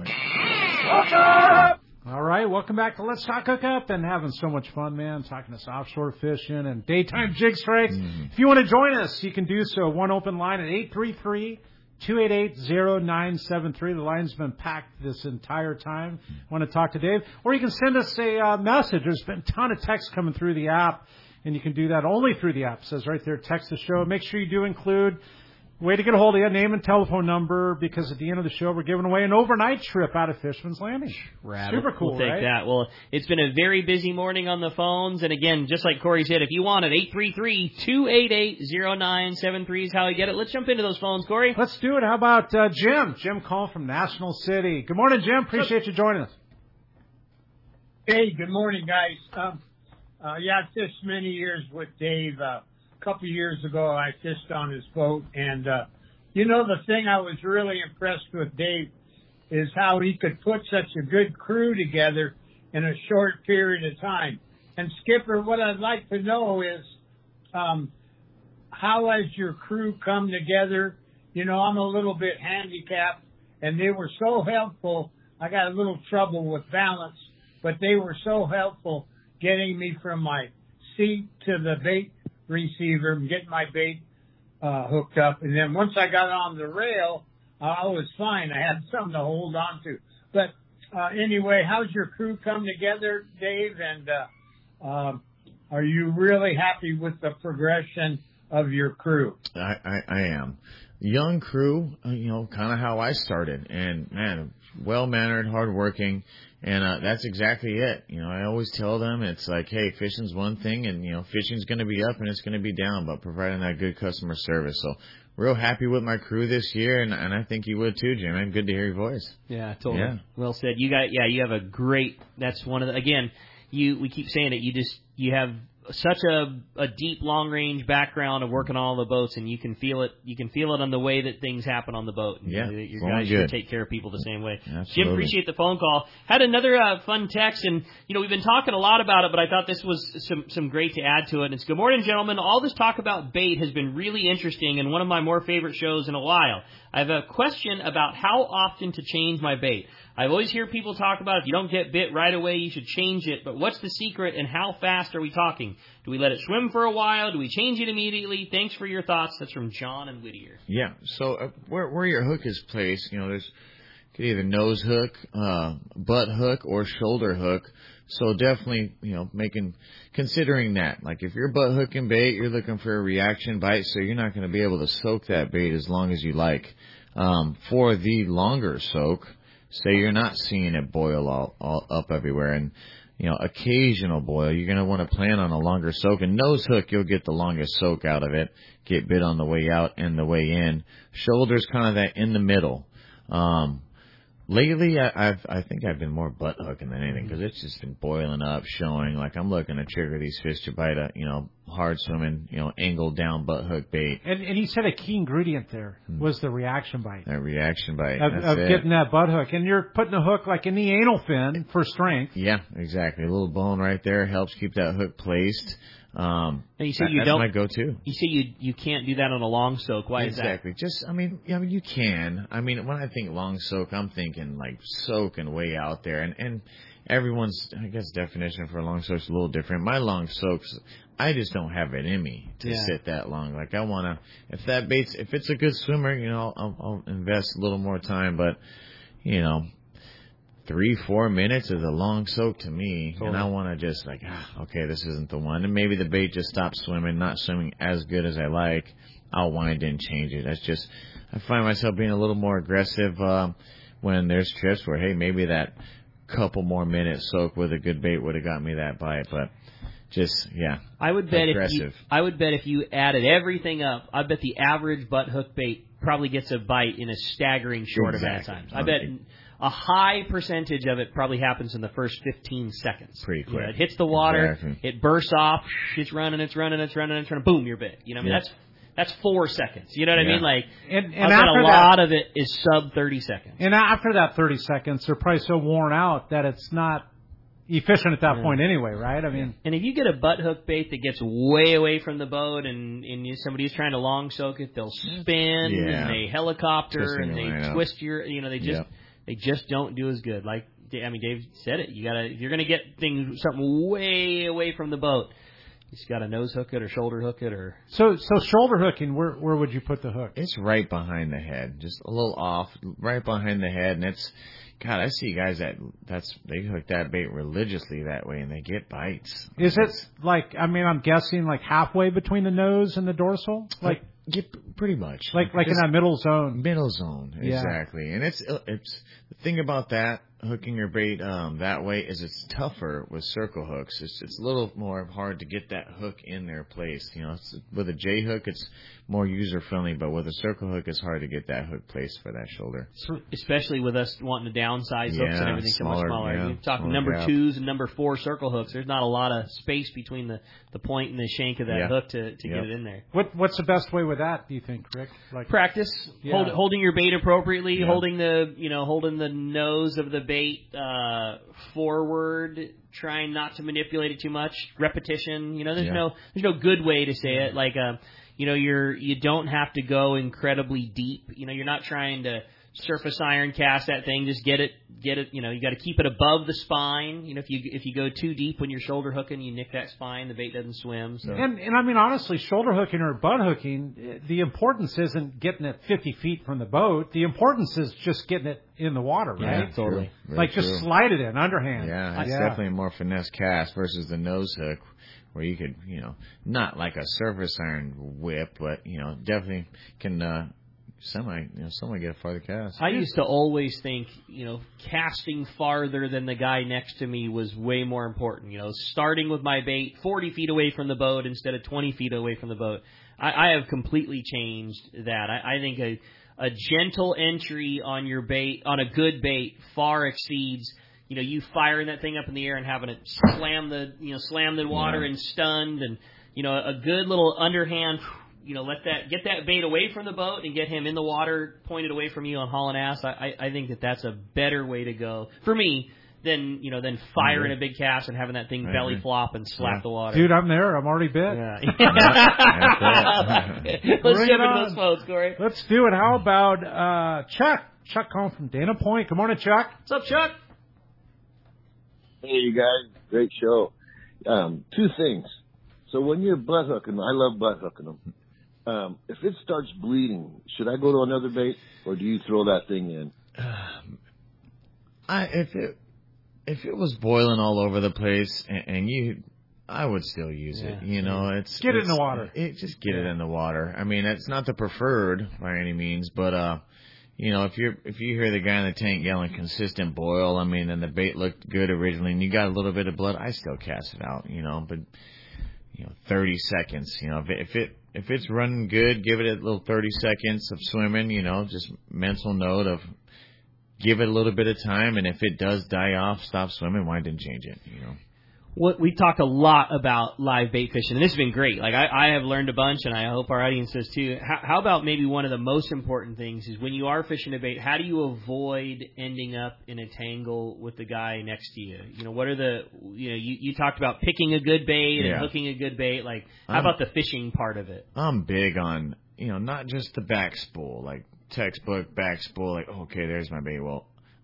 All right, welcome back to Let's Talk Hookup, and having so much fun, man, talking us offshore fishing and daytime jig strikes. Mm-hmm. If you want to join us, you can do so. One open line at eight three three, two eight eight, zero nine seven three. The line's been packed this entire time. Want to talk to Dave? Or you can send us a uh, message. There's been a ton of texts coming through the app, and you can do that only through the app. It says right there, text the show. Make sure you do include way to get a hold of you, name and telephone number, because at the end of the show, we're giving away an overnight trip out of Fisherman's Landing. Rad. Super cool, we'll take right? that. Well, it's been a very busy morning on the phones. And again, just like Corey said, if you want it, eight three three, two eight eight, zero nine seven three is how you get it. Let's jump into those phones, Corey. Let's do it. How about uh, Jim? Jim calling from National City. Good morning, Jim. Appreciate you joining us. Hey, good morning, guys. Um, uh, yeah, I fished many years with Dave. Uh, a couple of years ago, I fished on his boat, and uh, you know, the thing I was really impressed with Dave is how he could put such a good crew together in a short period of time. And Skipper, what I'd like to know is, um, how has your crew come together? You know, I'm a little bit handicapped, and they were so helpful. I got a little trouble with balance, but they were so helpful getting me from my seat to the bait receiver and getting my bait uh, hooked up. And then once I got on the rail, uh, I was fine. I had something to hold on to. But uh, anyway, how's your crew come together, Dave? And uh, um, are you really happy with the progression of your crew? I, I, I am. Young crew, uh, you know, kind of how I started. And, man, well-mannered, hardworking. And uh, that's exactly it. You know, I always tell them it's like, hey, fishing's one thing, and, you know, fishing's going to be up and it's going to be down, but providing that good customer service. So real happy with my crew this year, and, and I think you would too, Jim. And good to hear your voice. Yeah, totally. Yeah. Well said. You got, yeah, you have a great, that's one of the, again, you, we keep saying it, you just, you have such a, a deep long range background of working on all the boats, and you can feel it. You can feel it on the way that things happen on the boat. And yeah, your going guys good. should take care of people the same way. Absolutely. Jim, appreciate the phone call. Had another uh, fun text, and you know we've been talking a lot about it, but I thought this was some some great to add to it. And it's good morning, gentlemen. All this talk about bait has been really interesting, and one of my more favorite shows in a while. I have a question about how often to change my bait. I always hear people talk about if you don't get bit right away, you should change it. But what's the secret, and how fast are we talking? Do we let it swim for a while? Do we change it immediately? Thanks for your thoughts. That's from John and Whittier. Yeah. So uh, where where your hook is placed, you know, there's could either nose hook, uh, butt hook, or shoulder hook. So definitely, you know, making considering that. Like if you're butt hooking bait, you're looking for a reaction bite, so you're not going to be able to soak that bait as long as you like. Um, for the longer soak, say you're not seeing it boil all, all up everywhere, and you know, occasional boil, you're going to want to plan on a longer soak. And nose hook, you'll get the longest soak out of it, get bit on the way out and the way in. Shoulder's kind of that in the middle. Um, lately, I, I've I think I've been more butt hooking than anything, because it's just been boiling up, showing like I'm looking to trigger these fish to bite a, you know, hard swimming, you know, angled down butt hook bait. And and he said a key ingredient there hmm. was the reaction bite. That reaction bite. Of, That's of it. getting that butt hook. And you're putting a hook like in the anal fin for strength. Yeah, exactly. A little bone right there helps keep that hook placed. Um, and you say that, you that's don't, my go-to. You say you you can't do that on a long soak. Why exactly. is that? Just, I mean, I mean, you can. I mean, when I think long soak, I'm thinking like soaking way out there, and and everyone's, I guess, definition for a long soak's a little different. My long soaks, I just don't have it in me to Yeah. sit that long. Like I want to, if that bait's, if it's a good swimmer, you know, I'll, I'll invest a little more time. But, you know, three, four minutes is a long soak to me. Totally. And I want to just like, ah, okay, this isn't the one. And maybe the bait just stops swimming, not swimming as good as I like. I'll wind and change it. That's just, I find myself being a little more aggressive uh, when there's trips where, hey, maybe that couple more minutes soak with a good bait would have got me that bite. But just, yeah, I would bet aggressive. if you, I would bet if you added everything up, I bet the average butt hook bait probably gets a bite in a staggering short amount of Exactly. times. I bet a high percentage of it probably happens in the first fifteen seconds. Pretty quick. Yeah, it hits the water, Exactly. it bursts off, it's running, it's running, it's running, it's running, boom, you're bit. You know, I mean, Yeah. that's that's four seconds. You know what I Yeah. mean? Like, And, I and bet after a that, lot of it is sub thirty seconds. and after that thirty seconds, they're probably so worn out that it's not efficient at that Yeah. point anyway, right? I mean, And if you get a butt hook bait that gets way away from the boat and, and you, somebody's trying to long soak it, they'll spin Yeah. and they helicopter Twisting and your they line up. twist your, you know, they just Yep. they just don't do as good. Like, I mean, Dave said it. You gotta, if you're gonna get things something way away from the boat, you just gotta nose hook it or shoulder hook it or. so so shoulder hooking, where where would you put the hook? It's right behind the head, just a little off, right behind the head, and it's, God, I see guys that that's they hook that bait religiously that way, and they get bites. Is it like, I mean, I'm guessing like halfway between the nose and the dorsal, like Get pretty much like like in Just that middle zone. middle zone, Yeah. exactly. And it's it's the thing about that hooking your bait um, that way is it's tougher with circle hooks. It's it's a little more hard to get that hook in their place. You know, it's, with a J hook, it's more user friendly, but with a circle hook, it's hard to get that hook placed for that shoulder. Especially with us wanting to downsize hooks Yeah, and everything so much smaller, smaller. yeah, You're talking smaller number gap. twos and number four circle hooks. There's not a lot of space between the, the point and the shank of that Yeah. hook to, to Yep. get it in there. What what's the best way with that? Do you think, Rick? Like Practice Yeah. hold, holding your bait appropriately, Yeah. holding the you know holding the nose of the bait uh, forward, trying not to manipulate it too much. Repetition, you know, there's Yeah. no there's no good way to say it. Like uh, you know, you're you don't have to go incredibly deep. You know, you're not trying to surface iron cast that thing. Just get it get it. You know, you got to keep it above the spine. You know, if you if you go too deep when you're shoulder hooking, you nick that spine. The bait doesn't swim. So. And and I mean honestly, shoulder hooking or butt hooking, eh, the importance isn't getting it fifty feet from the boat. The importance is just getting it in the water, Yeah, right? totally. Very Like just true. slide it in underhand. Yeah, it's Yeah. definitely a more finesse cast versus the nose hook, where you could, you know, not like a surface iron whip, but you know, definitely can uh, semi, you know, semi get a farther cast. I used to always think, you know, casting farther than the guy next to me was way more important. You know, starting with my bait forty feet away from the boat instead of twenty feet away from the boat. I, I have completely changed that. I, I think a, a gentle entry on your bait, on a good bait, far exceeds, you know, you firing that thing up in the air and having it slam the, you know, slam the water Yeah. and stunned, and you know, a good little underhand. You know, let that get that bait away from the boat and get him in the water, pointed away from you on hauling ass. I, I, I think that that's a better way to go for me than you know than firing a big cast and having that thing I belly agree. flop and slap Yeah. the water. Dude, I'm there. I'm already bit. Yeah. That's Let's Bring jump it into on. those phones, Corey. Let's do it. How about uh, Chuck? Chuck calling from Dana Point. Good morning, Chuck. What's up, Chuck? Hey, you guys. Great show. Um, two things. So when you're butt hooking, I love butt hooking them. Um, if it starts bleeding, should I go to another bait, or do you throw that thing in? I if it if it was boiling all over the place and, and you, I would still use it. Yeah. You know, it's Get it in it's- the water. It just get it in the water. I mean, it's not the preferred by any means, but uh, you know, if you're if you hear the guy in the tank yelling consistent boil, I mean, and the bait looked good originally, and you got a little bit of blood, I still cast it out. You know, but you know, thirty seconds. You know, if it, if it if it's running good, give it a little thirty seconds of swimming. You know, just mental note of give it a little bit of time, and if it does die off, stop swimming. Why didn't change it? You know. What we've talked a lot about live bait fishing, and this has been great. Like I, I have learned a bunch, and I hope our audience does too. How, how about maybe one of the most important things is when you are fishing a bait, how do you avoid ending up in a tangle with the guy next to you? You know, what are the you know you, you talked about picking a good bait and Yeah. hooking a good bait. Like how Um, about the fishing part of it? I'm big on, you know, not just the back spool, like textbook back spool, like, okay, there's my bait. Well,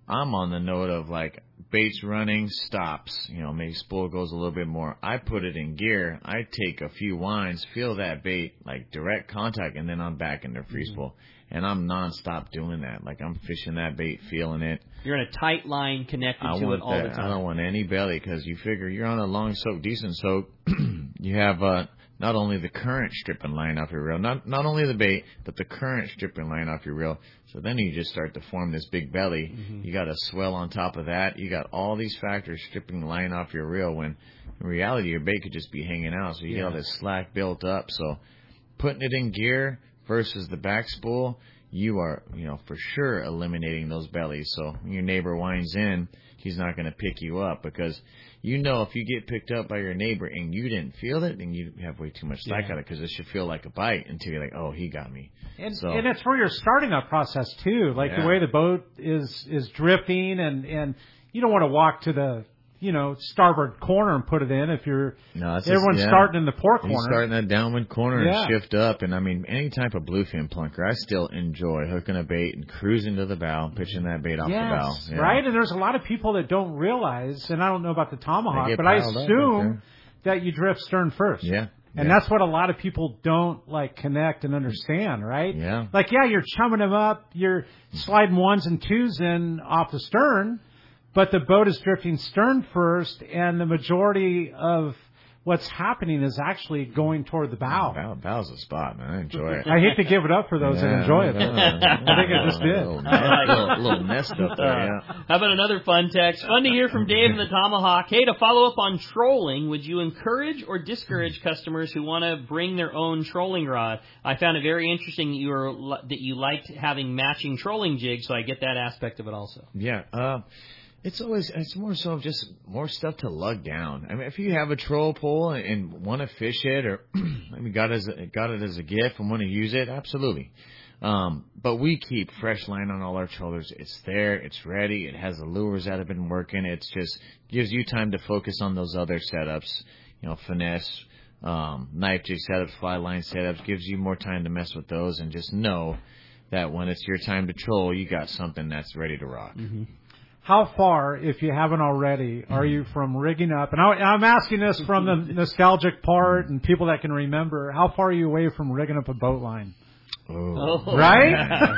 I'm on the note of like bait's running, stops, you know, maybe spool goes a little bit more. I put it in gear. I take a few winds, feel that bait, like direct contact, and then I'm back in the free spool. Mm-hmm. And I'm nonstop doing that. Like I'm fishing that bait, feeling it. You're in a tight line connected I to want it all that. the time. I don't want any belly because you figure you're on a long soak, decent soak. You have uh, not only the current stripping line off your reel, not not only the bait, but the current stripping line off your reel. So then you just start to form this big belly. Mm-hmm. You got a swell on top of that. You got all these factors stripping the line off your reel when in reality your bait could just be hanging out. So you yeah. get all this slack built up. So putting it in gear versus the back spool, you are, you know, for sure eliminating those bellies. So when your neighbor winds in, he's not going to pick you up because you know if you get picked up by your neighbor and you didn't feel it, then you have way too much slack yeah. on it because it should feel like a bite until you're like, oh, he got me. And, so, and it's for your starting up process too, like yeah. the way the boat is is drifting, and and you don't want to walk to the you know starboard corner and put it in if you're no, it's everyone's just, yeah. starting in the port corner. He's starting that downwind corner yeah. and shift up, and I mean any type of bluefin plunker, I still enjoy hooking a bait and cruising to the bow, pitching that bait off yes, the bow. Yeah. Right, and there's a lot of people that don't realize, and I don't know about the tomahawk, but I assume that you drift stern first. Yeah. And yeah. that's what a lot of people don't, like, connect and understand, right? Yeah. Like, yeah, you're chumming them up, you're sliding ones and twos in off the stern, but the boat is drifting stern first, and the majority of what's happening is actually going toward the bow. Bow bow's a spot, man. I enjoy it. I hate to give it up for those yeah, that enjoy it. Yeah. I think I just did. A little, nest, little, little nest up there, yeah. How about another fun text? Fun to hear from Dave and the Tomahawk. Hey, to follow up on trolling, would you encourage or discourage customers who want to bring their own trolling rod? I found it very interesting that you were that you liked having matching trolling jigs, so I get that aspect of it also. Yeah. Uh, It's always, it's more so just more stuff to lug down. I mean, if you have a troll pole and, and want to fish it or I mean, got it as a, got it as a gift and want to use it, absolutely. Um, but we keep fresh line on all our trollers. It's there. It's ready. It has the lures that have been working. It's just gives you time to focus on those other setups, you know, finesse, um, knife jig setups, fly line setups, gives you more time to mess with those and just know that when it's your time to troll, you got something that's ready to rock. Mm-hmm. How far, if you haven't already, are you from rigging up? And I, I'm asking this from the nostalgic part and people that can remember. How far are you away from rigging up a boat line? Oh. Right?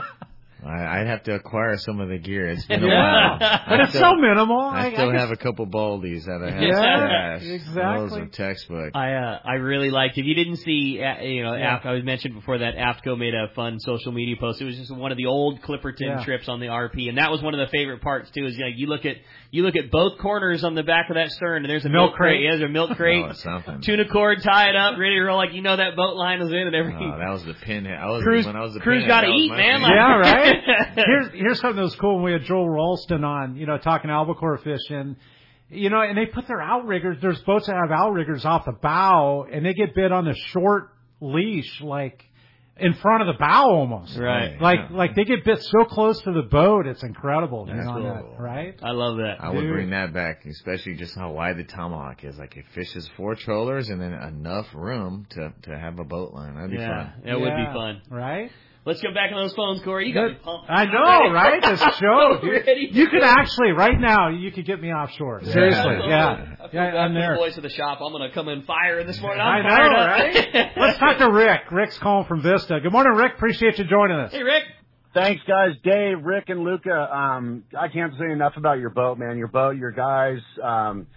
I, I'd have to acquire some of the gear. It's been a yeah. while. But it's so minimal. I, I still I have a couple baldies that I have. Yeah, stashed. exactly. Those are textbook. I uh, I really liked. If you didn't see, uh, you know, yeah. Aft, I was mentioned before that AFTCO made a fun social media post. It was just one of the old Clipperton yeah. trips on the R P, and that was one of the favorite parts too. Is you know, you look at you look at both corners on the back of that stern, and there's a milk, milk crate. Yeah, there's a milk crate. Oh, something. Tuna cord, tie it up, ready to roll. Like you know that boat line was in and everything. Oh, that was the pinhead. I was Cruise, when I was the Cruise pinhead. got to eat, man. Like, yeah, right. Here's here's something that was cool when we had Joel Ralston on, you know, talking albacore fishing. You know, and they put their outriggers. There's boats that have outriggers off the bow, and they get bit on the short leash, like in front of the bow almost. Right. Like yeah. like they get bit so close to the boat, it's incredible. That's you know, cool. that, right? I love that. I Dude. would bring that back, especially just how wide the Tomahawk is. Like it fishes four trollers and then enough room to to have a boat line. That'd be yeah, fun. That yeah. would be fun. Right? Let's go back on those phones, Corey. You got me pumped. I know, right? This show, dude. Ready? You could actually, right now, you could get me offshore. Yeah. Seriously, yeah. I feel yeah, I'm the there. voice of the shop. I'm going to come in firing this morning. I I'm know, fired up. right? Let's talk to Rick. Rick's calling from Vista. Good morning, Rick. Appreciate you joining us. Hey, Rick. Thanks, guys. Dave, Rick, and Luca. Um, I can't say enough about your boat, man. Your boat, your guys. Um,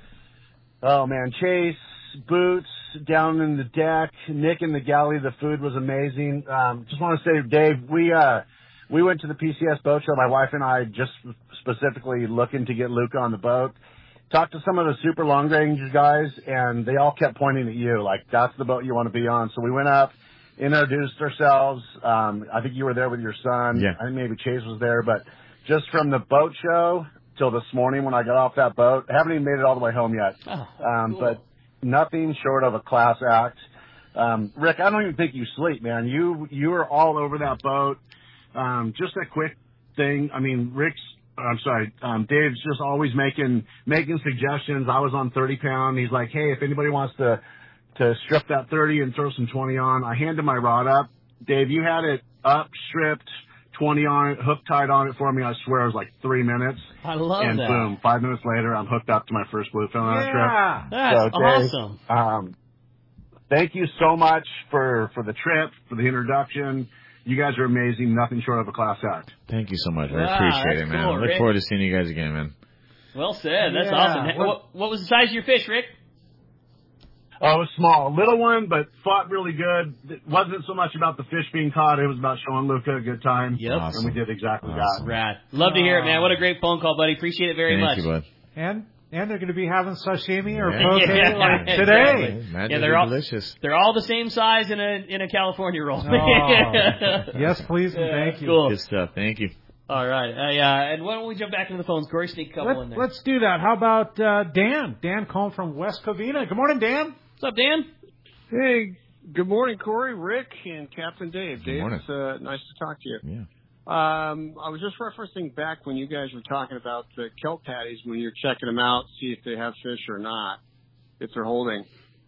oh, man. Chase, Boots, down in the deck, Nick in the galley. The food was amazing. Um, just want to say, Dave, we uh, we went to the P C S boat show. My wife and I just specifically looking to get Luca on the boat. Talked to some of the super long range guys, and they all kept pointing at you like that's the boat you want to be on. So we went up, introduced ourselves. Um, I think you were there with your son. Yeah. I think maybe Chase was there, but just from the boat show till this morning when I got off that boat, I haven't even made it all the way home yet. Oh, um, cool. But nothing short of a class act. Um, Rick, I don't even think you sleep, man. You you are all over that boat. Um, just a quick thing. I mean, Rick's. I'm sorry, um, Dave's just always making making suggestions. I was on thirty pound. He's like, hey, if anybody wants to to strip that thirty and throw some twenty on, I handed my rod up. Dave, you had it up, stripped, twenty on it, hook tied on it for me. I swear it was like three minutes. I love and that. And boom, five minutes later, I'm hooked up to my first bluefin on yeah, a trip. That's so, Dave, awesome. Um, thank you so much for, for the trip, for the introduction. You guys are amazing. Nothing short of a class act. Thank you so much. I Wow, appreciate it, man. cool, I look Rick. forward to seeing you guys again, man. Well said. That's Yeah. awesome. Hey, What- What, what was the size of your fish, Rick? Oh, it was small. A little one, but fought really good. It wasn't so much about the fish being caught. It was about showing Luca a good time. Yep. And we did exactly Awesome. that. Rad. Love to hear it, man. What a great phone call, buddy. Appreciate it very Thank much. you, bud. And and they're going to be having sashimi or Yeah. poke Yeah, like exactly. today. Man, Yeah, those they're are all- delicious. They're all the same size in a in a California roll. Oh. Yes, please, and Yeah, thank you. Cool. Good stuff. Thank you. All right. Uh, yeah. And why don't we jump back into the phones? Corey, sneak a couple in Let, there. let's do that. How about uh, Dan? Dan calling from West Covina. Good morning, Dan. What's up, Dan? Hey, good morning, Corey, Rick, and Captain Dave. Good Dave, morning. it's uh, nice to talk to you. Yeah. Um, I was just referencing back when you guys were talking about the kelp patties when you're checking them out, see if they have fish or not, if they're holding.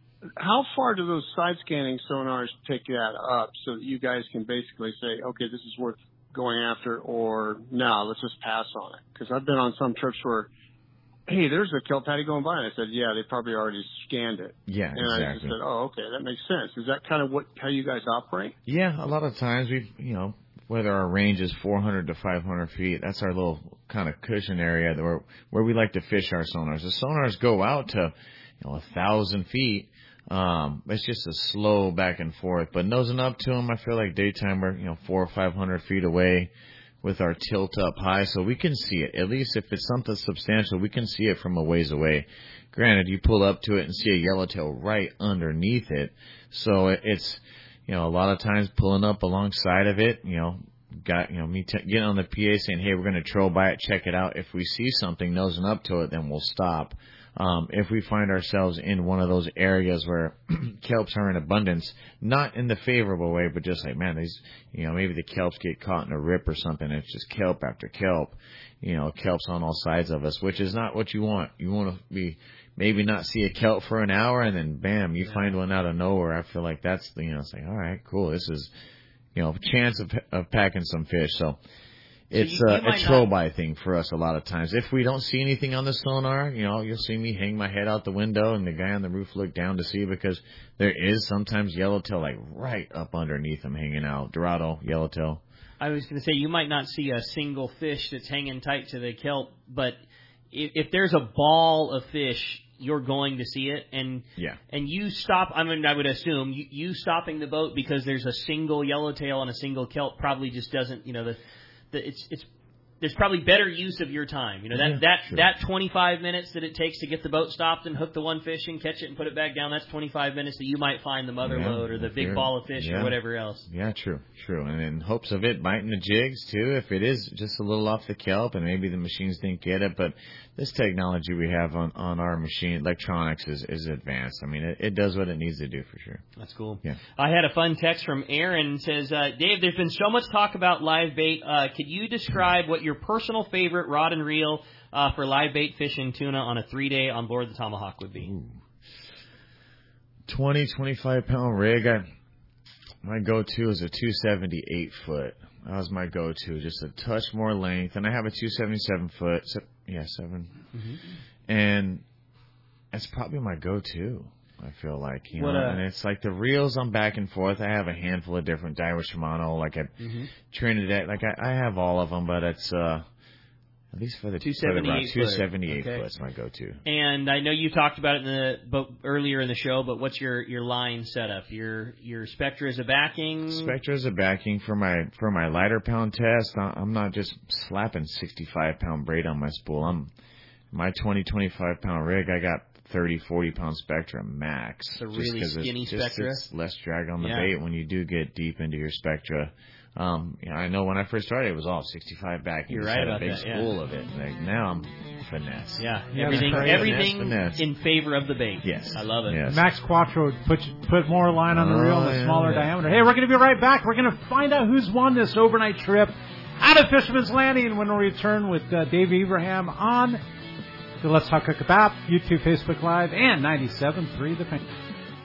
How far do those side scanning sonars take that up so that you guys can basically say, okay, this is worth going after, or no, let's just pass on it? Because I've been on some trips where, hey, there's a kelp patty going by, and I said, yeah, they probably already scanned it. Yeah, And I just exactly. said, oh, okay, that makes sense. Is that kind of what how you guys operate? Yeah, a lot of times we, you know, whether our range is four hundred to five hundred feet, that's our little kind of cushion area where where we like to fish our sonars. The sonars go out to, you know, a thousand feet. Um, it's just a slow back and forth. But nosing up to them, I feel like daytime we're, you know, four or five hundred feet away with our tilt up high, so we can see it. At least if it's something substantial, we can see it from a ways away. Granted, you pull up to it and see a yellowtail right underneath it, so it, it's, you know, a lot of times pulling up alongside of it, you know, got, you know, me t- getting on the P A saying, hey, we're going to troll by it, check it out. If we see something nosing up to it, then we'll stop. Um, if we find ourselves in one of those areas where kelps are in abundance, not in the favorable way, but just like, man, these, you know, maybe the kelps get caught in a rip or something. It's just kelp after kelp, you know, kelps on all sides of us, which is not what you want. You want to be, maybe not see a kelp for an hour and then bam, you yeah. find one out of nowhere. I feel like that's the, you know, it's like, all right, cool. This is, you know, chance of, of packing some fish. So, It's so you, you uh, a troll by thing for us a lot of times. If we don't see anything on the sonar, you know, you'll see me hang my head out the window and the guy on the roof look down to see, because there is sometimes yellowtail like right up underneath them hanging out. Dorado, yellowtail. I was going to say, you might not see a single fish that's hanging tight to the kelp, but if, if there's a ball of fish, you're going to see it. And yeah. and you stop, I mean, I would assume, you, you stopping the boat because there's a single yellowtail and a single kelp probably just doesn't, you know, the It's it's there's probably better use of your time. You know, that Yeah, that sure. that twenty-five minutes that it takes to get the boat stopped and hook the one fish and catch it and put it back down, that's twenty-five minutes that you might find the mother Yeah, load or the if big you're- ball of fish yeah. or whatever else. Yeah, true, true. And in hopes of it biting the jigs, too, if it is just a little off the kelp and maybe the machines didn't get it. But this technology we have on, on our machine, electronics, is, is advanced. I mean, it, it does what it needs to do for sure. That's cool. Yeah. I had a fun text from Aaron. Says, uh, Dave, there's been so much talk about live bait. Uh, could you describe what your personal favorite rod and reel uh, for live bait fishing tuna on a three-day on board the Tomahawk would be? Ooh. twenty, twenty-five pound rig. I, my go-to is a two seventy-eight foot. That was my go-to, just a touch more length. And I have a two seventy-seven foot. Se- yeah, seven. Mm-hmm. And that's probably my go-to, I feel like. You What, know, uh, and it's like the reels I'm back and forth. I have a handful of different Daiwa Shimano, like a Mm-hmm. Trinidad. Like I, I have all of them, but it's, uh, at least for the two for the rod, seventy-eight two seventy-eight Okay. foot is my go-to. And I know you talked about it in the boat earlier in the show, but what's your, your line setup? Your your Spectra as a backing? Spectra is a backing for my for my lighter pound test. I- I'm not just slapping sixty-five pound braid on my spool. I'm my twenty, twenty-five pound rig. I got thirty, forty pound Spectra max. It's a Just really 'cause it's skinny just- Spectra? It's less drag on the Yeah. bait when you do get deep into your Spectra. Um, you know, I know when I first started, it was all sixty-five back. You You're just right had about a big that, yeah. spool of it. Like now, I'm finesse. Yeah, Yeah, everything that's right. everything Finesse, finesse. in favor of the bait. Yes. I love it. Yes. Max Quattro put put more line on the reel and Oh, a yeah, smaller yeah. diameter. Hey, we're going to be right back. We're going to find out who's won this overnight trip out of Fisherman's Landing when we return with uh, Dave Abraham on the Let's Talk Cook Up app, YouTube, Facebook Live, and ninety-seven point three The Fan.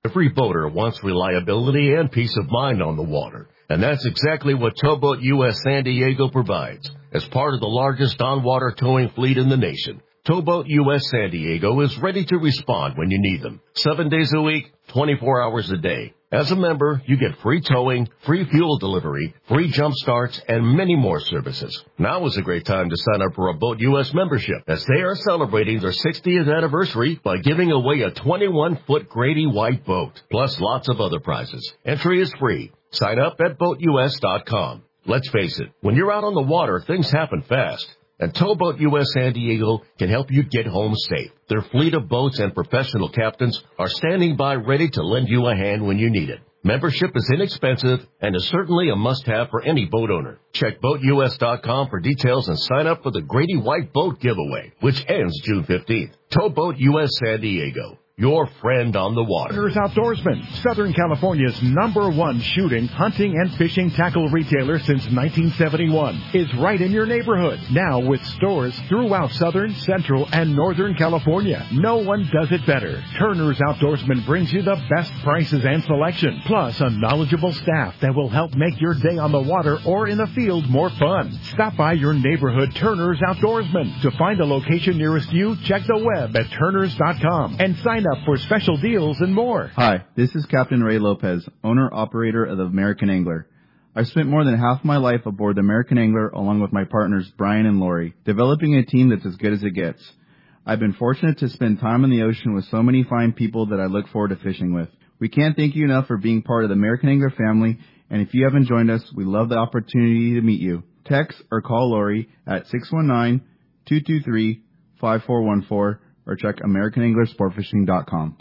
Every boater wants reliability and peace of mind on the water, and that's exactly what Towboat U S San Diego provides. As part of the largest on-water towing fleet in the nation, Towboat U S San Diego is ready to respond when you need them. Seven days a week, twenty-four hours a day. As a member, you get free towing, free fuel delivery, free jump starts, and many more services. Now is a great time to sign up for a Boat U S membership, as they are celebrating their sixtieth anniversary by giving away a twenty-one foot Grady White boat, plus lots of other prizes. Entry is free. Sign up at boat U S dot com. Let's face it, when you're out on the water, things happen fast. And Towboat U S San Diego can help you get home safe. Their fleet of boats and professional captains are standing by ready to lend you a hand when you need it. Membership is inexpensive and is certainly a must-have for any boat owner. Check boat U S dot com for details and sign up for the Grady White Boat Giveaway, which ends June fifteenth. Towboat U S San Diego, your friend on the water. Turner's Outdoorsman, Southern California's number one shooting, hunting, and fishing tackle retailer since nineteen seventy-one, is right in your neighborhood. Now with stores throughout Southern, Central, and Northern California. No one does it better. Turner's Outdoorsman brings you the best prices and selection, plus a knowledgeable staff that will help make your day on the water or in the field more fun. Stop by your neighborhood Turner's Outdoorsman. To find a location nearest you, check the web at turners dot com and sign up for special deals and more. Hi, this is Captain Ray Lopez, owner-operator of the American Angler. I've spent more than half my life aboard the American Angler along with my partners Brian and Lori, developing a team that's as good as it gets. I've been fortunate to spend time in the ocean with so many fine people that I look forward to fishing with. We can't thank you enough for being part of the American Angler family, and if you haven't joined us, we love the opportunity to meet you. Text or call Lori at six one nine, two two three, five four one four or check American Angler Sport Fishing dot com.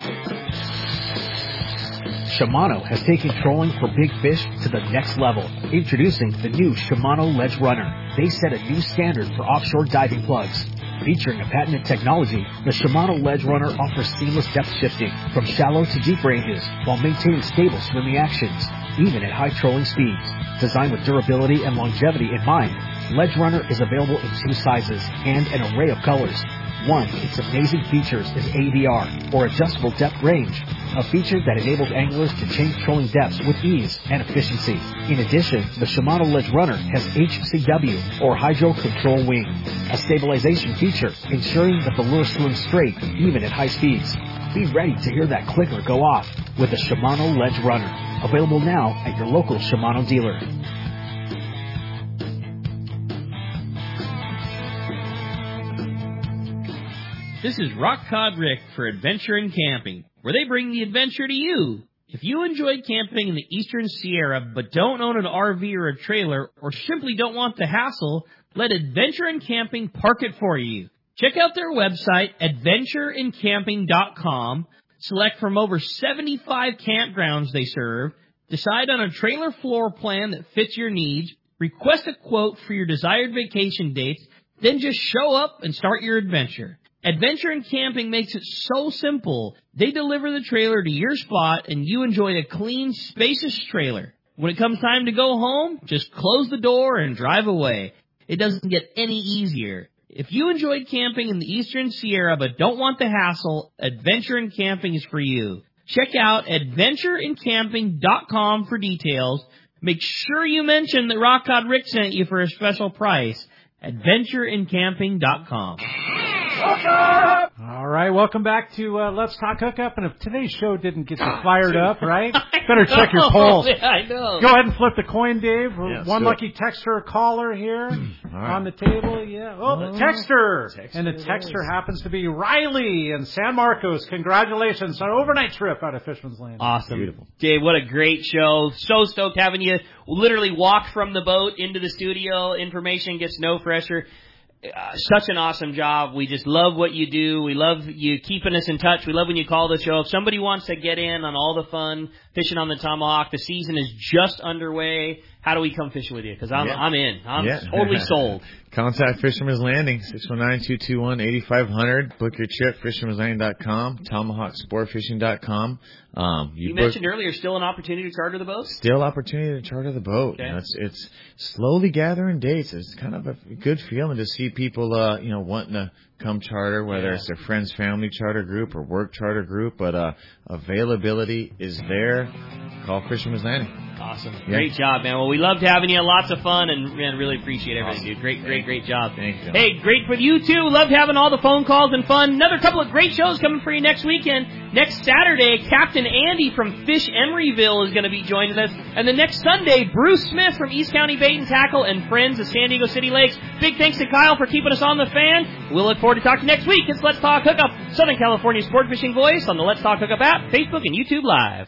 Shimano has taken trolling for big fish to the next level. Introducing the new Shimano Ledge Runner. They set a new standard for offshore diving plugs. Featuring a patented technology, the Shimano Ledge Runner offers seamless depth shifting from shallow to deep ranges while maintaining stable swimming actions, even at high trolling speeds. Designed with durability and longevity in mind, Ledge Runner is available in two sizes and an array of colors. One, its amazing features is A D R, or Adjustable Depth Range, a feature that enables anglers to change trolling depths with ease and efficiency. In addition, the Shimano Ledge Runner has H C W, or Hydro Control Wing, a stabilization feature ensuring that the lure swims straight even at high speeds. Be ready to hear that clicker go off with the Shimano Ledge Runner. Available now at your local Shimano dealer. This is Rock Cod Rick for Adventure in Camping, where they bring the adventure to you. If you enjoy camping in the Eastern Sierra but don't own an R V or a trailer, or simply don't want the hassle, let Adventure in Camping park it for you. Check out their website, adventure in camping dot com, select from over seventy-five campgrounds they serve, decide on a trailer floor plan that fits your needs, request a quote for your desired vacation dates, then just show up and start your adventure. Adventure in Camping makes it so simple. They deliver the trailer to your spot and you enjoy a clean, spacious trailer. When it comes time to go home, just close the door and drive away. It doesn't get any easier. If you enjoyed camping in the Eastern Sierra but don't want the hassle, Adventure in Camping is for you. Check out adventure in camping dot com for details. Make sure you mention that Rock Cod Rick sent you for a special price. adventure in camping dot com. All right, welcome back to uh, Let's Talk Hookup. And if today's show didn't get you fired up, right? Better check your pulse. Yeah, I know. Go ahead and flip the coin, Dave. Yeah, One sure. lucky texter or caller here right. on the table. Yeah. Oh, the texter. texter. And the texter happens to be Riley in San Marcos. Congratulations on an overnight trip out of Fisherman's Landing. Awesome. Beautiful. Dave, what a great show. So stoked having you literally walk from the boat into the studio. Information gets no fresher. Uh, such an awesome job. We just love what you do. We love you keeping us in touch. We love when you call the show. If somebody wants to get in on all the fun fishing on the Tomahawk, the season is just underway. How do we come fishing with you? Because I'm, yeah. I'm in. I'm yeah. totally sold. Contact Fisherman's Landing, six one nine, two two one, eight five zero zero. Book your trip, fisherman's landing dot com, tomahawk sport fishing dot com. Um, you you mentioned earlier, still an opportunity to charter the boat? Still opportunity to charter the boat. Okay. You know, it's it's slowly gathering dates. It's kind of a good feeling to see people, uh, you know, wanting to come charter, whether Yeah. it's their friends, family charter group or work charter group. But uh, availability is there. Call Fisherman's Landing. Awesome. Yeah. Great job, man. Well, we loved having you. Lots of fun, and man, really appreciate everything, dude. Great, great, great job. Thank you. Hey, great for you, too. Loved having all the phone calls and fun. Another couple of great shows coming for you next weekend. Next Saturday, Captain Andy from Fish Emeryville is going to be joining us. And then next Sunday, Bruce Smith from East County Bait and Tackle and friends of San Diego City Lakes. Big thanks to Kyle for keeping us on the fan. We'll look forward to talking next week. It's Let's Talk Hookup, Southern California Sport Fishing Voice on the Let's Talk Hookup app, Facebook, and YouTube Live.